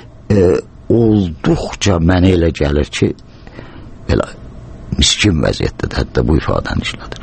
olduqca mənə elə gəlir ki, belə miskin vəziyyətdədir, hətta bu ifadəni işlədir.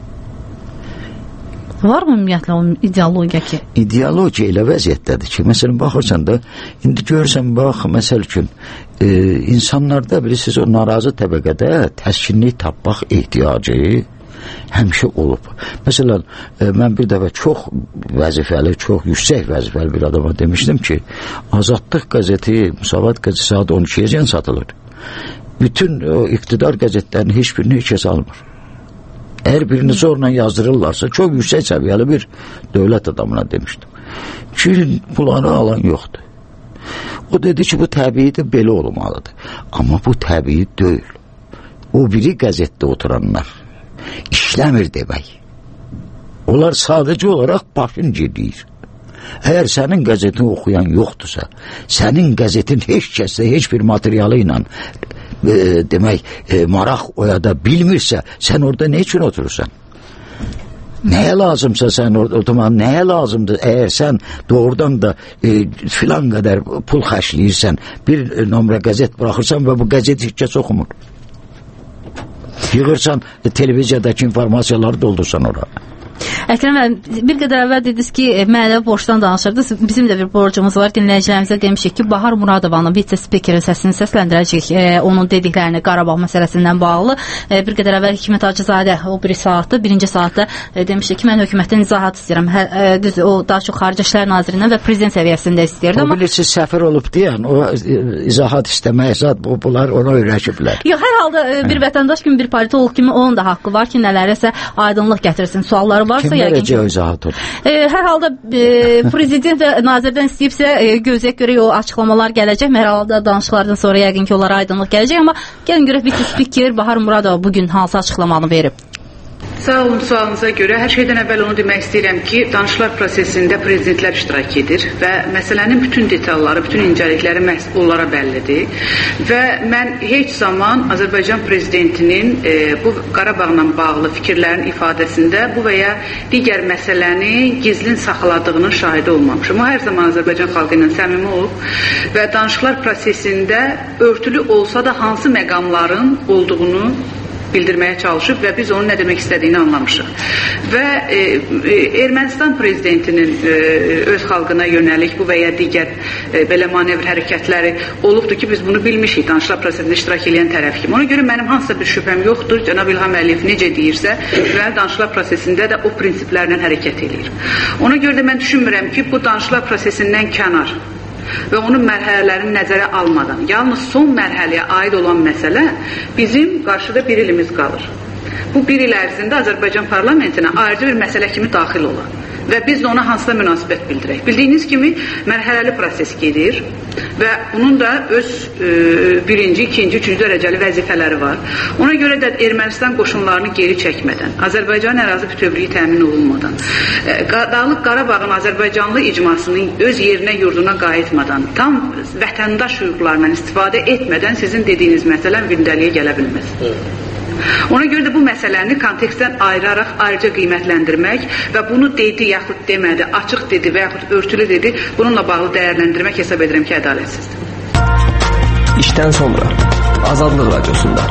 Var mı ümumiyyətlə o ideologiya ki? İdeologiya elə vəziyyətdədir ki, məsələn, baxırsan da, indi görürsən, bax, məsəl üçün, insanlarda, bilirsiniz, o narazı təbəqədə təskinlik tapmaq ehtiyacı həmişə olub. Məsələn, mən bir dəfə çox vəzifəli, çox yüksək vəzifəli bir adama demişdim ki, Azadlıq qəzeti, Müsavat qəzeti saat 12-yəcən satılır. Bütün o iqtidar qəzetlərinin heç birini heç kəs almır. Eğer birini zorla yazdırırlarsa çok yüksek seviyeli bir devlet adamına demiştim. Ki bunları alan yoktu. O dedi ki bu təbiidir, belə olmalıdır. Amma bu təbii deyil. O biri qəzetdə oturanlar işləmir demək. Onlar sadəcə olaraq başın gedir. Əgər sənin qəzetini oxuyan yoxdursa, sənin qəzetin heç kəsdə heç bir materialı ilə demək maraq oyada bilmirsə, sən orada ne üçün oturursan? Neye lazımsa sen orada, neye lazımdır? Eğer sen doğrudan da filan kadar pul xərcləyirsən, bir nömrə qəzet bırakırsan ve bu qəzeti heç kəs oxumur. Yığırsan televiziyadaki informasiyaları doldursan oraya. Əkrəm, bir qədər əvvəl dediniz ki, mənəvi borcdan danışırdınız. Bizim də bir borcumuz var. Dinləyicilərimizə demişik ki, Bahar Muradovanın vitse-spikerin səsini səsləndirəcək. Onun dediklərini Qarabağ məsələsindən bağlı. Bir qədər əvvəl Hikmət Hacızadə o bir saatda, birinci saatda demişik ki, mən hökumətdən izahat istəyirəm. Düz, o daha çox Xarici İşlər Nazirindən və prezident səviyyəsində istəyirdi. O bilirsiniz, səfir olub deyən, o izahat istəmək zat, bunlar ona öyrəşiblər. Yox, hər halda bir vətəndaş kimi, bir politolog kimi onun da haqqı var ki, nələrəsə aydınlıq gətirsin. Sualları varsa kim verəcək o izahat olur? Hər halda prezident və nazirdən istəyibsə gözləyək görək o açıqlamalar gələcək. Hər halda danışıqlardan sonra yəqin ki, onlara aydınlıq gələcək. Amma gəlin görək vitse-spiker Bahar Muradova bugün hansı açıqlamanı verib? Sağ olun, sualınıza görə. Hər şeydən əvvəl onu demək istəyirəm ki, danışıqlar prosesində prezidentlər iştirak edir və məsələnin bütün detalları, bütün incəlikləri onlara bəllidir. Və mən heç zaman Azərbaycan prezidentinin bu Qarabağla bağlı fikirlərin ifadəsində bu və ya digər məsələni gizlin saxladığının şahidi olmamışım. O hər zaman Azərbaycan xalqı ilə səmimi olub və danışıqlar prosesində örtülü olsa da hansı məqamların olduğunu bildirməyə çalışıb və biz onun nə demək istədiyini anlamışıq. Və Ermənistan prezidentinin öz xalqına yönəlik bu və ya digər belə manevr hərəkətləri olubdur ki, biz bunu bilmişik danışıqlar prosesində iştirak edən tərəf kimi. Ona görə mənim hansısa bir şübhəm yoxdur. Cənab İlham Əliyev necə deyirsə, və danışıqlar prosesində də o prinsiplərlə hərəkət edir. Ona görə də mən düşünmürəm ki, bu danışıqlar prosesindən kənar və onun mərhələlərini nəzərə almadan, yalnız son mərhələyə aid olan məsələ bizim qarşıda bir ilimiz qalır. Bu bir il ərzində Azərbaycan parlamentinə ayrıca bir məsələ kimi daxil olan və biz də ona hansısa münasibət bildirək. Bildiyiniz kimi mərhələli proses gedir və bunun da öz birinci, ikinci, üçüncü dərəcəli vəzifələri var. Ona görə də Ermənistan qoşunlarını geri çəkmədən, Azərbaycan ərazi bütövlüyü təmin olunmadan, Dağlıq Qarabağın Azərbaycanlı icmasının öz yerinə, yurduna qayıtmadan, tam vətəndaş hüquqlarından istifadə etmədən sizin dediyiniz məsələn gündəliyə gələ bilməz. Ona görə də bu məsələni kontekstdən ayıraraq ayrıca qiymətləndirmək və bunu dedi yaxud demədi, açıq dedi və yaxud örtülü dedi, bununla bağlı dəyərləndirmək hesab edirəm ki, ədalətsizdir. İşdən sonra Azadlıq Radiosunda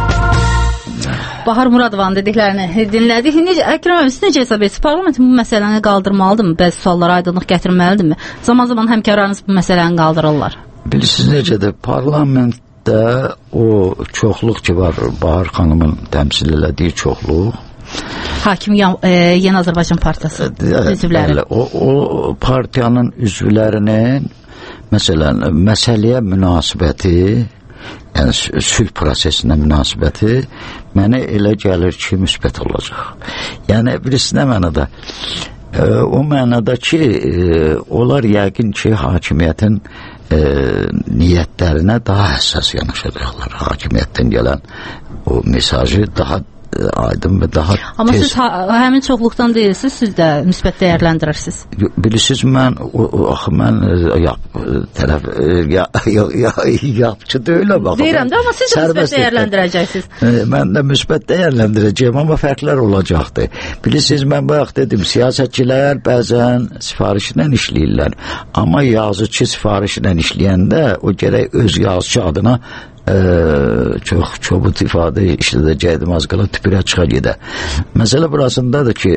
Bahar Muradovanın dediklərini dinlədik. Əkrəm abi, siz necə hesab edirsiniz? Parlamentin bu məsələni qaldırmalıdırmı? Bəzi suallara aydınlıq gətirməlidirmi? Zaman-zaman həmkarlarınız bu məsələni qaldırırlar. Bilirsiniz necədir? Parlament də o çoxluq ki var, Bahar xanımın təmsil elədiyi çoxluq. Hakim Yeni Azərbaycan Partiyası üzvləri. O partiyanın üzvlərinin məsələn, məsələyə münasibəti, yəni sülh prosesinə münasibəti mənə elə gəlir ki, müsbət olacaq. Yəni birisi nə mənada? O mənada ki, onlar yəqin ki, hakimiyyətin niyyətlərinə daha həssas yanaşacaqlar. Hakimiyyətdən gələn o mesajı daha aydın və daha Amma tez. Siz həmin çoxluqdan deyilsiniz, siz də müsbət dəyərləndirirsiniz. Bilirsiniz, mən yapçı deyilə baxım. Deyirəm də, amma siz də müsbət dəyərləndirəcəksiniz. Mən də müsbət dəyərləndirəcəyim, amma fərqlər olacaqdır. Bilirsiniz, mən bayaq dedim, siyasətçilər bəzən sifarişlə işləyirlər, amma yazıcı sifarişlə işləyəndə o gərək öz yazıcı adına çox çobut ifadə işlədəcəkdim, az qala tüpürə çıxa gedə. Məsələ burasındadır ki,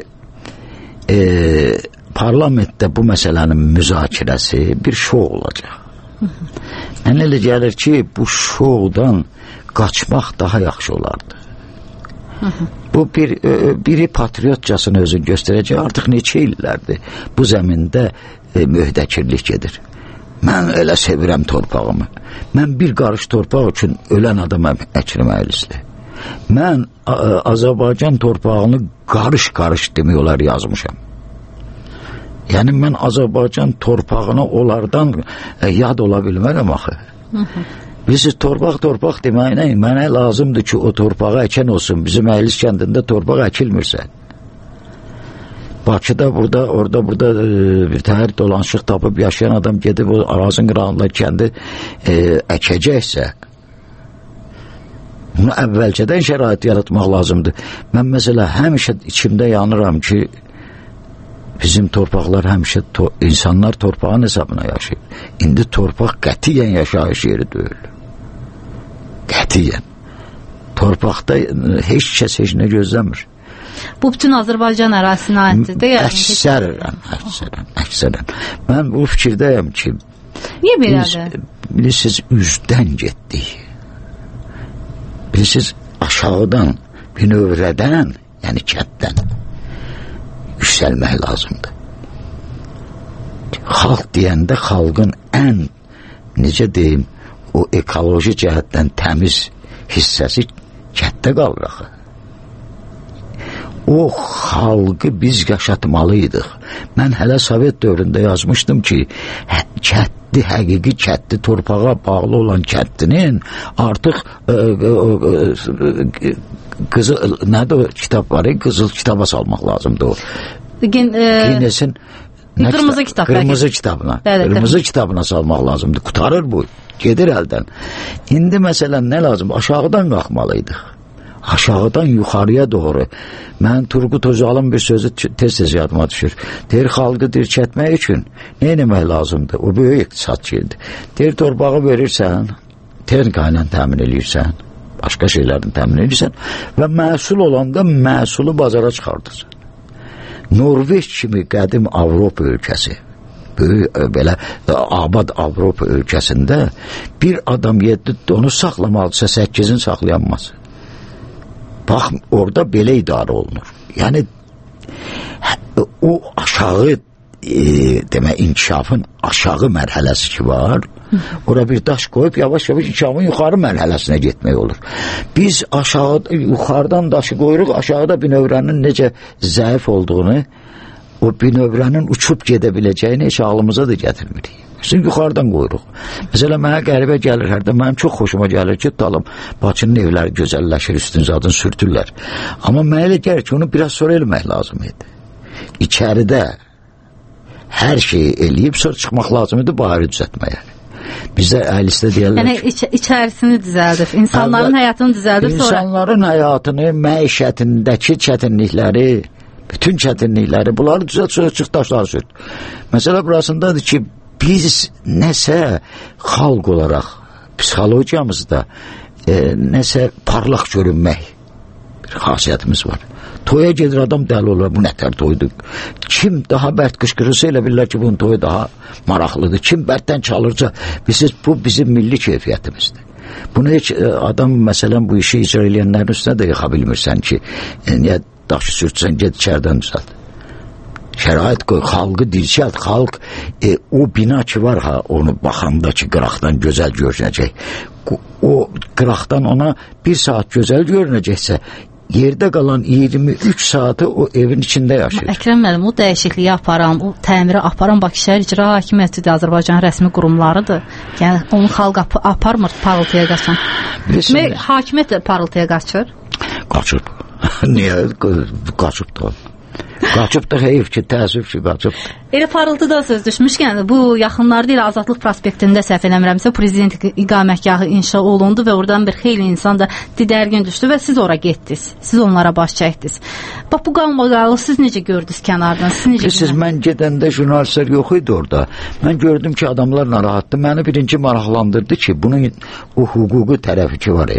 parlamentdə bu məsələnin müzakirəsi bir şou olacaq. Mənə elə gəlir ki, bu şoudan qaçmaq daha yaxşı olardı. Bu biri patriotcasını özünü göstərəcək, artıq neçə illərdir bu zəmində mühdəkirlik gedir. Mən elə sevirəm torpağımı. Mən bir qarış torpaq üçün ölən adama əkirməylisdir. Mən Azərbaycan torpağını qarış-qarış demək olar yazmışam. Yəni mən Azərbaycan torpağına onlardan yad ola bilmərəm axı. Biz torpaq deməklə mənə lazımdır ki, o torpağı əkən olsun. Bizim Əylis kəndində torpaq əkilmirsə. Bakıda, orada bir təhər dolanışıq tapıb yaşayan adam gedib o arazın qırağında kəndi əkəcəksə, bunu əvvəlcədən şərait yaratmaq lazımdır. Mən məsələ həmişə içimdə yanıram ki, bizim torpaqlar həmişə insanlar torpağın hesabına yaşayır. İndi torpaq qətiyyən yaşayış yeri deyil. Qətiyyən. Torpaqda heç kəs heç nə gözləmir. Bu bütün Azərbaycan ərazisinə aiddir, deyil? Əksərən. Mən bu fikirdəyəm ki, niyə belədir? Bilirsiniz, üzdən getdik. Bilirsiniz, aşağıdan, binövrədən, yəni kənddən yüksəlmək lazımdır. Xalq deyəndə xalqın ən, necə deyim, o ekoloji cəhətdən təmiz hissəsi kənddə qalır axı. O xalqı biz yaşatmalıydıq. Mən hələ Sovet dövründə yazmışdım ki, həqiqi kətli torpağa bağlı olan kətlinin artıq nədir o kitab var, qızıl kitaba salmaq lazımdır o. Qinesin Qırmızı kitab. Qırmızı kitabına salmaq lazımdır. Qutarır bu. Gedir əldən. İndi məsələn nə lazım? Aşağıdan qalxmalıydıq. Aşağıdan yuxarıya doğru. Mən Turgut Özal'ın bir sözü tez-tez yadıma düşür. Deyir, xalqı dirçətmək üçün nə etmək lazımdır? O böyük iqtisadçıydı. Deyir, torpağı verirsən, texnika ilə təmin edirsən, başqa şeylərini təmin edirsən və məhsul olanda məhsulu bazara çıxardırsan. Norveç kimi qədim Avropa ölkəsi, böyük belə abad Avropa ölkəsində bir adam 7 onu saxlamalıdırsa 8-in saxlayanmaz. Bax, orada belə idarə olunur. Yəni, o aşağı, demək, inkişafın aşağı mərhələsi ki var, oraya bir daş qoyub, yavaş-yavaş inkişafın yuxarı mərhələsinə getmək olur. Biz yuxarıdan daşı qoyuruq, aşağıda binövrənin necə zəif olduğunu, o binövrənin uçub gedə biləcəyini heç ağlımıza da gətirmirik. Biz yuxarıdan qoyuruq. Məsələn, mənə qəribə gəlir hərdən, mənim çox xoşuma gəlir ki, talım, Bakının evləri gözəlləşir, üstün zadını sürtürlər. Amma mənə elə gəlir ki, onu biraz sonra eləmək lazım idi. İçəridə hər şeyi eləyib, sonra çıxmaq lazım idi, bayarı düzətməyə. Bizdə Əylisdə deyərlər ki... Yəni, içərisini düzəldir, insanların həyatını düzəldir, sonra... İnsanların həyatını, məişətindəki çətinlikləri, bütün çətinlikləri, bunları düzəlt, sonra çıx daşları sürt. Məsələ burasındadır ki, biz nəsə xalq olaraq psixologiyamızda nəsə parlaq görünmək bir xasiyyətimiz var. Toya gedir adam dəli olur, bu nətər toydur. Kim daha bərk qışqırırsa elə bilirlər ki, bunun toyu daha maraqlıdır. Kim bərkdən çalırsa, bu bizim milli keyfiyyətimizdir. Bunu heç adam məsələn bu işi icra eləyənlərin üstünə də yıxa bilmirsən ki, niyə daşı sürtsən, get içərdən düzəlt. Şərait qoy, xalqı dirçəlt, xalq o bina ki var ha, onu baxanda ki qıraqdan gözəl görünəcək, o qıraqdan ona bir saat gözəl görünəcəksə, yerdə qalan 23 saatı o evin içində yaşayır. Əkrəm müəllim, o dəyişikliyi aparan, o təmiri aparan Bakı şəhər icra hakimiyyətidir, Azərbaycan rəsmi qurumlarıdır. Yəni, onu xalq aparmır, parıltıya qaçan. Hakimiyyət parıltıya qaçır? Qaçır. Niyə? Qaçıb da. Qaçıb da heyif ki, təəssüf ki, qaçıb. Elə parıltıda söz düşmüşkən, bu yaxınlarda ilə Azadlıq prospektində səhv eləmirəmsə, prezident iqamətgahı inşa olundu və oradan bir xeyli insan da didərgin düşdü və siz ora getdiniz. Siz onlara baş çəkdiniz. Bax, bu qalmaqalı siz necə gördünüz kənardan? Siz mən gedəndə jurnalistlər yox idi orada. Mən gördüm ki, adamlar narahatdır. Məni birinci maraqlandırdı ki, bunun o hüquqi tərəfi ki var.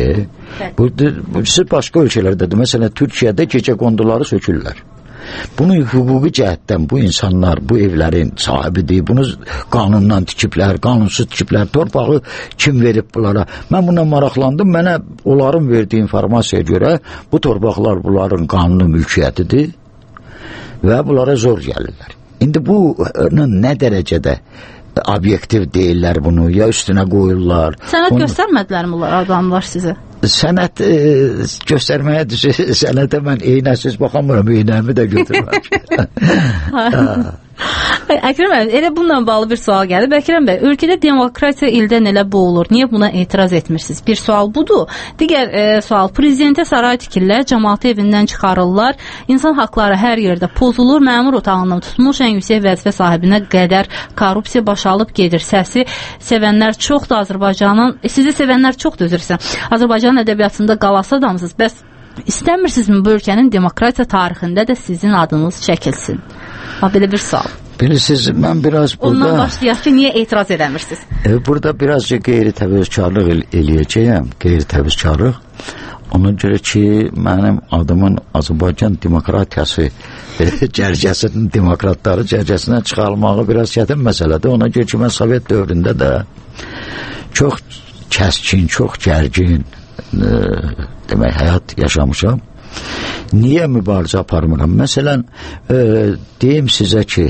Siz başqa ölkələrdədir. Məsələn, Türkiyədə gecə qonduları sökürlər. Bunu hüquqi cəhətdən bu insanlar, bu evlərin sahibidir, bunu qanundan tikiblər, qanunsuz tikiblər, torpağı kim verib bunlara? Mən buna maraqlandım, mənə onların verdiyi informasiyaya görə bu torpaqlar bunların qanuni mülkiyyətidir və bunlara zor gəlirlər. İndi bunun nə dərəcədə obyektiv deyirlər bunu, ya üstünə qoyurlar. Sənəd göstərmədilər mi adamlar sizə? sənət göstərməyə düşür, sənətə mən eynəsiz baxamıram, eynəmi də götürməm. Əkrəm bəy, elə bununla bağlı bir sual gəlib. Əkrəm bəy, ölkədə demokratiya ildən elə boğulur. Niyə buna etiraz etmirsiniz? Bir sual budur. Digər sual, prezidentə saray tikirlər, cəmaatı evindən çıxarırlar, insan haqları hər yerdə pozulur, məmur otağından tutmuş ən yüksək vəzifə sahibinə qədər korrupsiya baş alıb gedir. Səsi sevənlər çoxdur Azərbaycanın, sizi sevənlər çoxdur, üzrsən. Azərbaycanın ədəbiyyatında qalası adamsınız. Bəs istəmirsinizmi bu ölkənin demokratiya tarixində də sizin adınız çəkilsin? Belə bir sual. Bilirsiniz, mən biraz burada... Ondan başlayaq ki, niyə etiraz edəmirsiniz? Burada birazca qeyri-təvəzzükarlıq eləyəcəyəm, qeyri-təvəzzükarlıq. Ona görə ki, mənim adımın Azərbaycan demokratiyası cərgəsinin, demokratları cərgəsindən çıxarılmağı biraz çətin məsələdir. Ona görə ki, mən Sovet dövründə də çox kəskin, çox gərgin demək, həyat yaşamışam. Niyə mübarizə aparmıram? Məsələn, deyim sizə ki,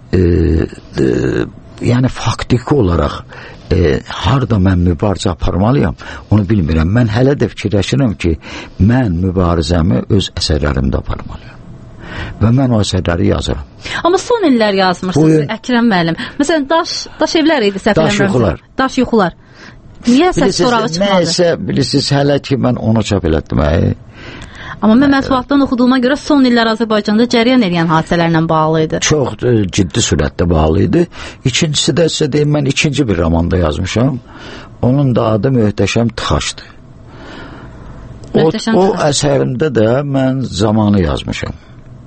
yəni faktiki olaraq harada mən mübarizə aparmalıyam, onu bilmirəm. Mən hələ də fikirləşirəm ki, mən mübarizəmi öz əsərlərimdə aparmalıyam. Və mən o əsərləri yazıram. Amma son illər yazmırsınız, Əkrəm müəllim. Məsələn, daş evlər idi, səhvləmirəm. Daş yuxular. Niyə səs sorağı çıxmadı? Bilirsiniz, hələ ki, mən onu çap elətdim. Amma mən mətbuatdan oxuduğuma görə son illər Azərbaycanda cəryan edən hadisələrlə bağlı idi. Çox ciddi sürətdə bağlı idi. İkincisi də sizə deyim, mən ikinci bir romanda yazmışam. Onun da adı Möhtəşəm Tıxaçdır. O əsərimdə də mən zamanı yazmışam.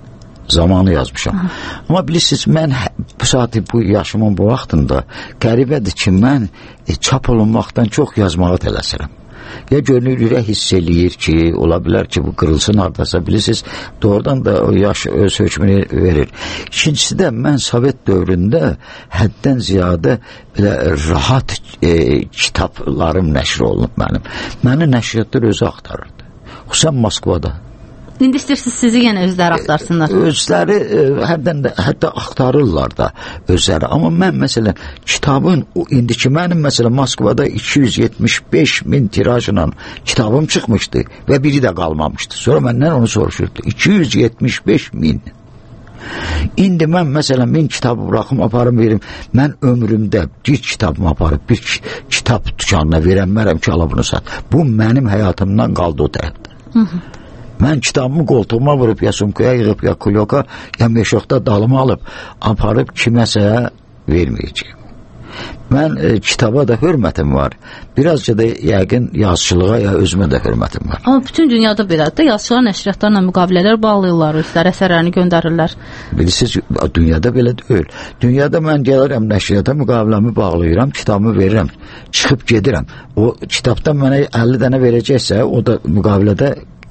Amma bilirsiniz, mən bu saati, bu yaşımın bu vaxtında qəribədir ki, mən çap olunmaqdan çox yazmağa tələsirəm. Ya gönül ürək hiss eləyir ki, ola bilər ki, bu qırılsın hardasa, bilirsiniz, doğrudan da o yaş öz hökmünü verir. İkincisi də mən Sovet dövründə həddən ziyadə belə rahat kitablarım nəşr olunub mənim. Məni nəşriyyatlar özü axtarırdı. Xüsusən Moskvada. İndi istəyirsiniz sizi yenə özləri axtarsınlar. Özləri hətta axtarırlar da özləri. Amma mən məsələn kitabın, indiki mənim məsələn Moskvada 275.000 tirajla kitabım çıxmışdı və biri də qalmamışdı. Sonra məndən onu soruşurdu. 275.000. İndi mən məsələn 1000 kitabı bıraxım, aparım verim. Mən ömrümdə bir kitabımı aparıb bir kitab dükanına verəmmərəm ki, ala bunu sat. Bu mənim həyatımdan qaldı o tərəfdə. Mən kitabımı qoltuğuma vurub, ya sumkaya yığıb, ya kulyoka, ya meşoqda dalıma alıb, aparıb kiməsə verməyəcəyim. Mən kitaba da hörmətim var. Birazca da yəqin yazıçılığa, ya özümə də hörmətim var. Amma bütün dünyada belədir. Yazıçılar nəşriyyatlarla müqavilələr bağlayırlar, özləri əsərlərini göndərirlər. Bilirsiniz, dünyada belə deyil. Dünyada mən gəlirəm nəşriyyata, müqaviləmi bağlayıram, kitabımı verirəm, çıxıb gedirəm. O kitabdan mənə 50 dənə verəcəksə, o da müqavilədə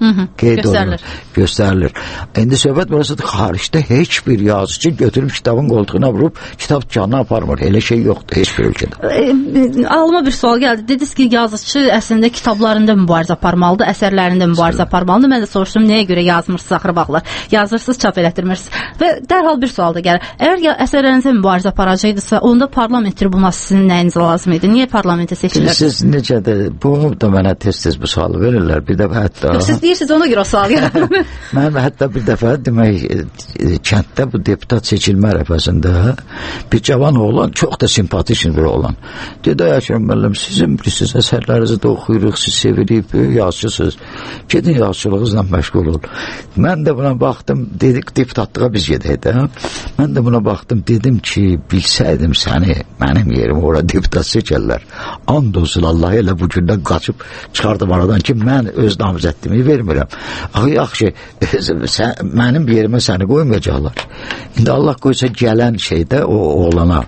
göstərilir. İndi söhbət burasıdır, xaricdə heç bir yazıcı götürüb kitabın qoltuğuna vurub kitab dükanına aparmır. Elə şey yoxdur heç bir ölkədə. Ağlıma bir sual gəldi. Dediniz ki, yazıcı əslində kitablarında mübarizə aparmalıdır, əsərlərində mübarizə aparmalıdır. Mən də soruşdum, nəyə görə yazmırsınız axırı vaxtlar? Yazırsınız, çap elətdirmirsiniz. Və dərhal bir sual da gəlir. Əgər əsərlərinizə mübarizə aparacaqdısa, onda parlament tribunası sizin nəyiniz lazım idi? Niyə parlamentə seçilir? Siz necədir? Bunu da mənə tez-tez bu sualı verirlər. Bir dəfə hətta... Deyirsiniz, ona görə o sual gəlir. Mən hətta bir dəfə demək, kənddə bu deputat seçilmə ərəfəsində bir cavan oğlan, çox da simpatik bir oğlan. Dedi, Əkrəm müəllim, sizin bilirsiniz, əsərlərinizi də oxuyuruq, siz sevirik, böyük yazıcısınız. Gedin yazıçılığınızla məşğul olun. Mən də buna baxdım, dedik, deputatlığa biz gedək də. Mən də buna baxdım, dedim ki, bilsəydim səni, mənim yerim orada deputat seçərlər. And olsun Allah elə bu gündən qaçıb çıxardım aradan ki, mən öz namizədliyimi vermirəm. Yaxşı, mənim yerimə səni qoymayacaqlar. İndi Allah qoysa gələn şeydə o oğlana,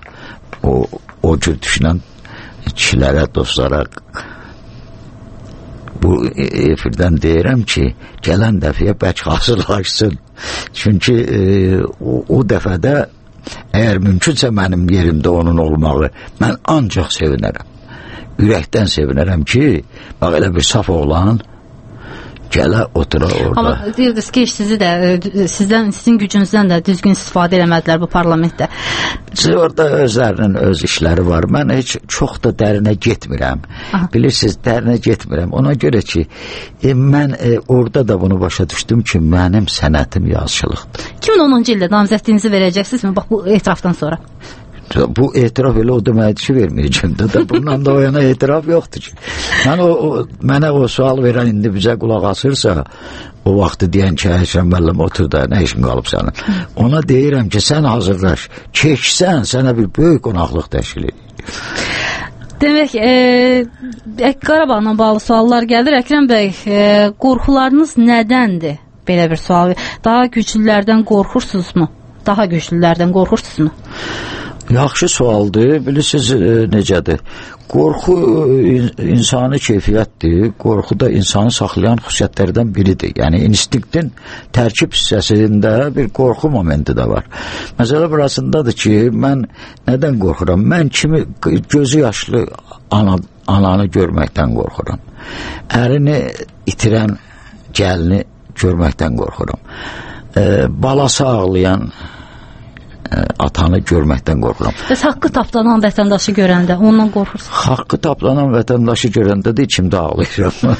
o cür düşünən kişilərə, dostlara bu efirdən deyirəm ki, gələn dəfəyə bəlkə hazırlaşsın. Çünki o dəfədə əgər mümkünsə mənim yerimdə onun olmağı, mən ancaq sevinərəm. Ürəkdən sevinərəm ki, bax elə bir saf oğlan gələ otura orada. Amma deyirdiniz ki, sizin gücünüzdən də düzgün istifadə eləmədilər bu parlamentdə. Orada özlərinin öz işləri var. Mən heç çox da dərinə getmirəm. Bilirsiniz, dərinə getmirəm. Ona görə ki, mən orada da bunu başa düşdüm ki, mənim sənətim yazıçılıqdır. 2010-cu ildə namizədliyinizi verəcəksiniz mi? Bax, bu etirafdan sonra. Bu etiraf elə o deməkdir ki, verməyəcəm də. Bundan da o yana etiraf yoxdur ki. Mənə o sual verən indi bizə qulaq asırsa, o vaxtı deyən ki, Əkrəm müəllim otur da, nə işin qalıb sənin? Ona deyirəm ki, sən hazırlaş, keçsən, sənə bir böyük qonaqlıq təşkil edir. Demək, Qarabağla bağlı suallar gəlir. Əkrəm bəy, qorxularınız nədəndir? Belə bir sual. Daha güclülərdən qorxursunuzmu? Daha güclülərdən qorxursunuzmu? Yaxşı sualdır. Bilirsiniz necədir? Qorxu insani keyfiyyətdir. Qorxu da insanı saxlayan xüsusiyyətlərdən biridir. Yəni instinktin tərkib hissəsində bir qorxu momenti də var. Məsələ burasındadır ki, mən nədən qorxuram? Mən kimi gözü yaşlı ananı görməkdən qorxuram. Ərini itirən gəlini görməkdən qorxuram. Balası ağlayan atanı görməkdən qorxuram. Bəs haqqı tapdanan vətəndaşı görəndə ondan qorxursunuz? Haqqı tapdanan vətəndaşı görəndə də içimdə ağlayıram.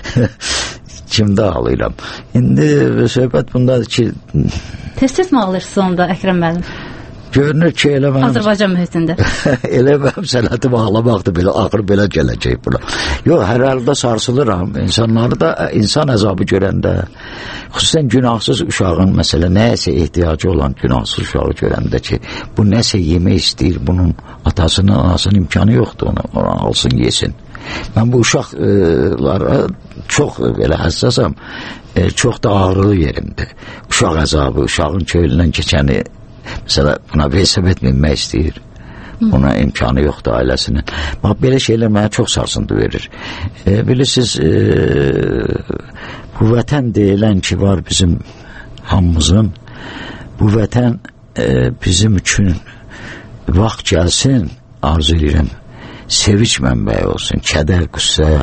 İçimdə ağlayıram. İndi söhbət bundadır ki... Tez-tez mi ağlayırsınız onda, Əkrəm müəllim? Görünür ki, elə mənim... Azərbaycan mühitində. Elə mənim sənətim ağlamaqdır, belə axır belə gələcək buna. Yox, hər halda sarsılıram. İnsanları da insan əzabı görəndə, xüsusən günahsız uşağın, məsələ, nəyəsə ehtiyacı olan günahsız uşağı görəndə ki, bu nəsə yemək istəyir, bunun atasının, anasının imkanı yoxdur, onu alsın, yesin. Mən bu uşaqlara çox belə həssasam, çox da ağrılı yerimdir. Uşaq əzabı, uşağın köylündən keçəni, məsələ, buna hesab etməymək istəyir. Buna imkanı yoxdur ailəsinin. Bax, belə şeylər mənə çox sarsıntı verir. Bilirsiniz, bu vətən deyilən ki, var bizim hamımızın, bu vətən bizim üçün vaxt gəlsin, arzu edirəm, sevinç mənbəyi olsun, kədər, qüssə.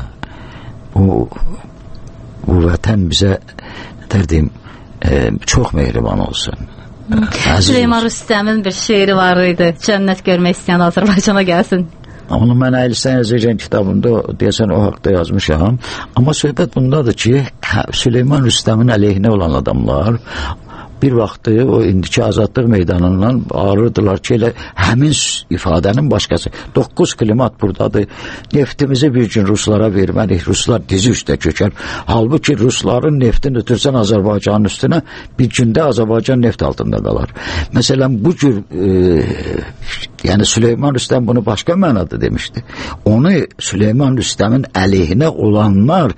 Bu vətən bizə, nətər deyim, çox mehriban olsun. Süleyman Rüstəmin bir şeiri var idi. Cənnət görmək istəyən Azərbaycana gəlsin. Onu mən Əylistan Əzərbaycan kitabında deyəsən o haqda yazmışam. Amma söhbət bundadır ki, Süleyman Rüstəmin əleyhinə olan adamlar bir vaxtı o indiki azadlıq meydanından ağrırdılar ki, elə həmin ifadənin başqası. 9 klimat buradadır. Neftimizi bir gün Ruslara verməliyik. Ruslar dizi üstə kökər. Halbuki Rusların neftini ötürsən Azərbaycanın üstünə, bir gündə Azərbaycan neft altında qalar. Məsələn, bu cür yəni Süleyman Rüstəm bunu başqa mənada demişdi. Onu Süleyman Rüstəmin əleyhinə olanlar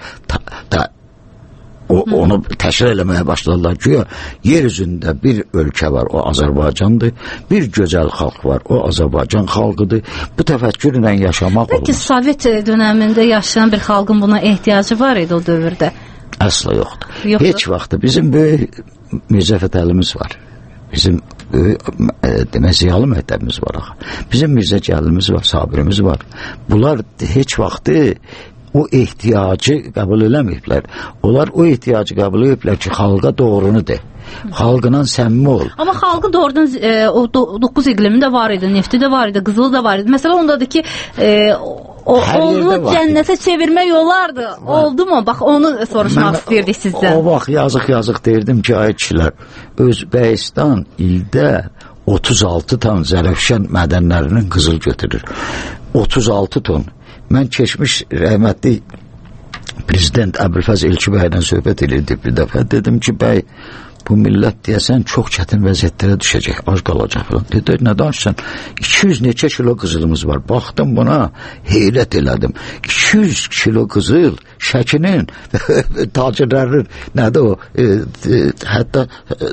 onu təşkil eləməyə başladılar ki, yer üzündə bir ölkə var, o Azərbaycandır, bir gözəl xalq var, o Azərbaycan xalqıdır. Bu təfəkkürlə yaşamaq olur. Peki Sovet dönəmində yaşayan bir xalqın buna ehtiyacı var idi o dövrdə? Əsla yoxdur. Heç vaxtı. Bizim böyük Mirzə Fətəlimiz var. Bizim demək, ziyalı məktəbimiz var. Bizim Mirzə Cəlilimiz var, Sabirimiz var. Bunlar heç vaxtı o ehtiyacı qəbul eləməyiblər. Onlar o ehtiyacı qəbul ediblər ki, xalqa doğrunu de. Xalqla səmimi ol. Amma xalqı doğrudan o 9 iqlimi də var idi, nefti də var idi, qızılı da var idi. Məsələ ondadır ki, onu cənnətə çevirmək olardı. Oldu mu? Bax, onu soruşmaq istəyirdik sizdən. O vaxt yazıq deyirdim ki, ay kişilər, Özbəkistan ildə 36 ton Zərəfşan mədənlərinin qızıl götürür. 36 ton. Mən keçmiş rəhmətli prezident Əbülfəz Elçibəylə söhbət edirdik bir dəfə. Dedim ki, bəy, bu millət deyəsən çox çətin vəziyyətlərə düşəcək, az qalacaq falan. Dedi, nə danışsan? 200 neçə kilo qızılımız var. Baxdım buna, heyrət elədim. 200 kilo qızıl Şəkinin tacirlərinin, nədir o, hətta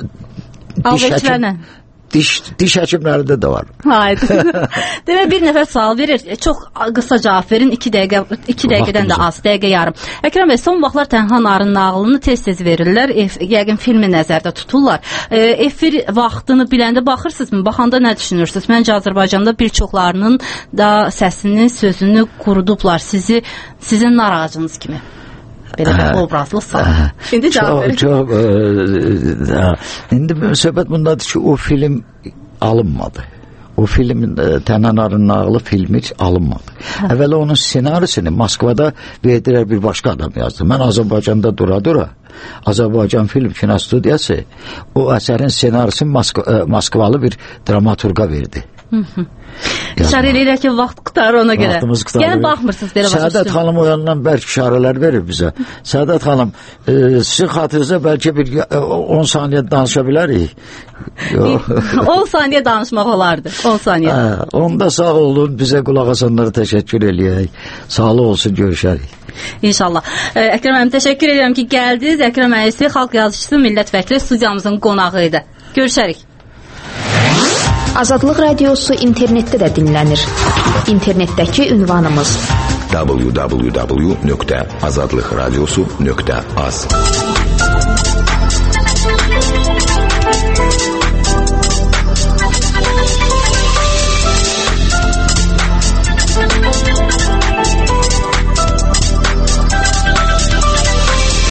diş həkimlərində də var. Hayır. Demək, bir nəfər sual verir. Çox qısa cavab verin. 2 dəqiqədən də az, dəqiqə yarım. Əkrəm bəy, son vaxtlar Tənha Narın nağılını tez-tez verirlər. Yəqin filmi nəzərdə tuturlar. Efir vaxtını biləndə baxırsınızmı? Baxanda nə düşünürsünüz? Məncə Azərbaycanda bir çoxlarının da səsini, sözünü qurudublar. Sizin nar ağacınız kimi. belə bir obrazlısan. İndi cavab verin. Çox indi söhbət bundadır ki, o film alınmadı. O film Tənanarın nağılı filmi heç alınmadı. Əvvəla onun senarisini Moskvada verdilər, bir başqa adam yazdı. Mən Azərbaycanda dura-dura Azərbaycan Film Kinostudiyası o əsərin senarisini Moskvalı bir dramaturqa verdi. İşarə eləyirək ki, vaxt qutarır ona görə. Yəni baxmırsınız belə başa Səadət xanım o yandan bəlkə işarələr verir bizə. Səadət xanım, sizin xatırınızda bəlkə bir 10 saniyə danışa bilərik. 10 saniyə danışmaq olardı. 10 saniyə. Onda sağ olun, bizə qulaq asanlara təşəkkür eləyək. Sağlı olsun, görüşərik. İnşallah. Əkrəm müəllim, təşəkkür edirəm ki, gəldiniz. Əkrəm müəllim xalq yazıçısı, millət vəkili studiyamızın qonağı idi. Görüşərik. Azadlıq Radiosu internetdə də dinlənir. İnternetdəki ünvanımız www.azadlıqradiosu.az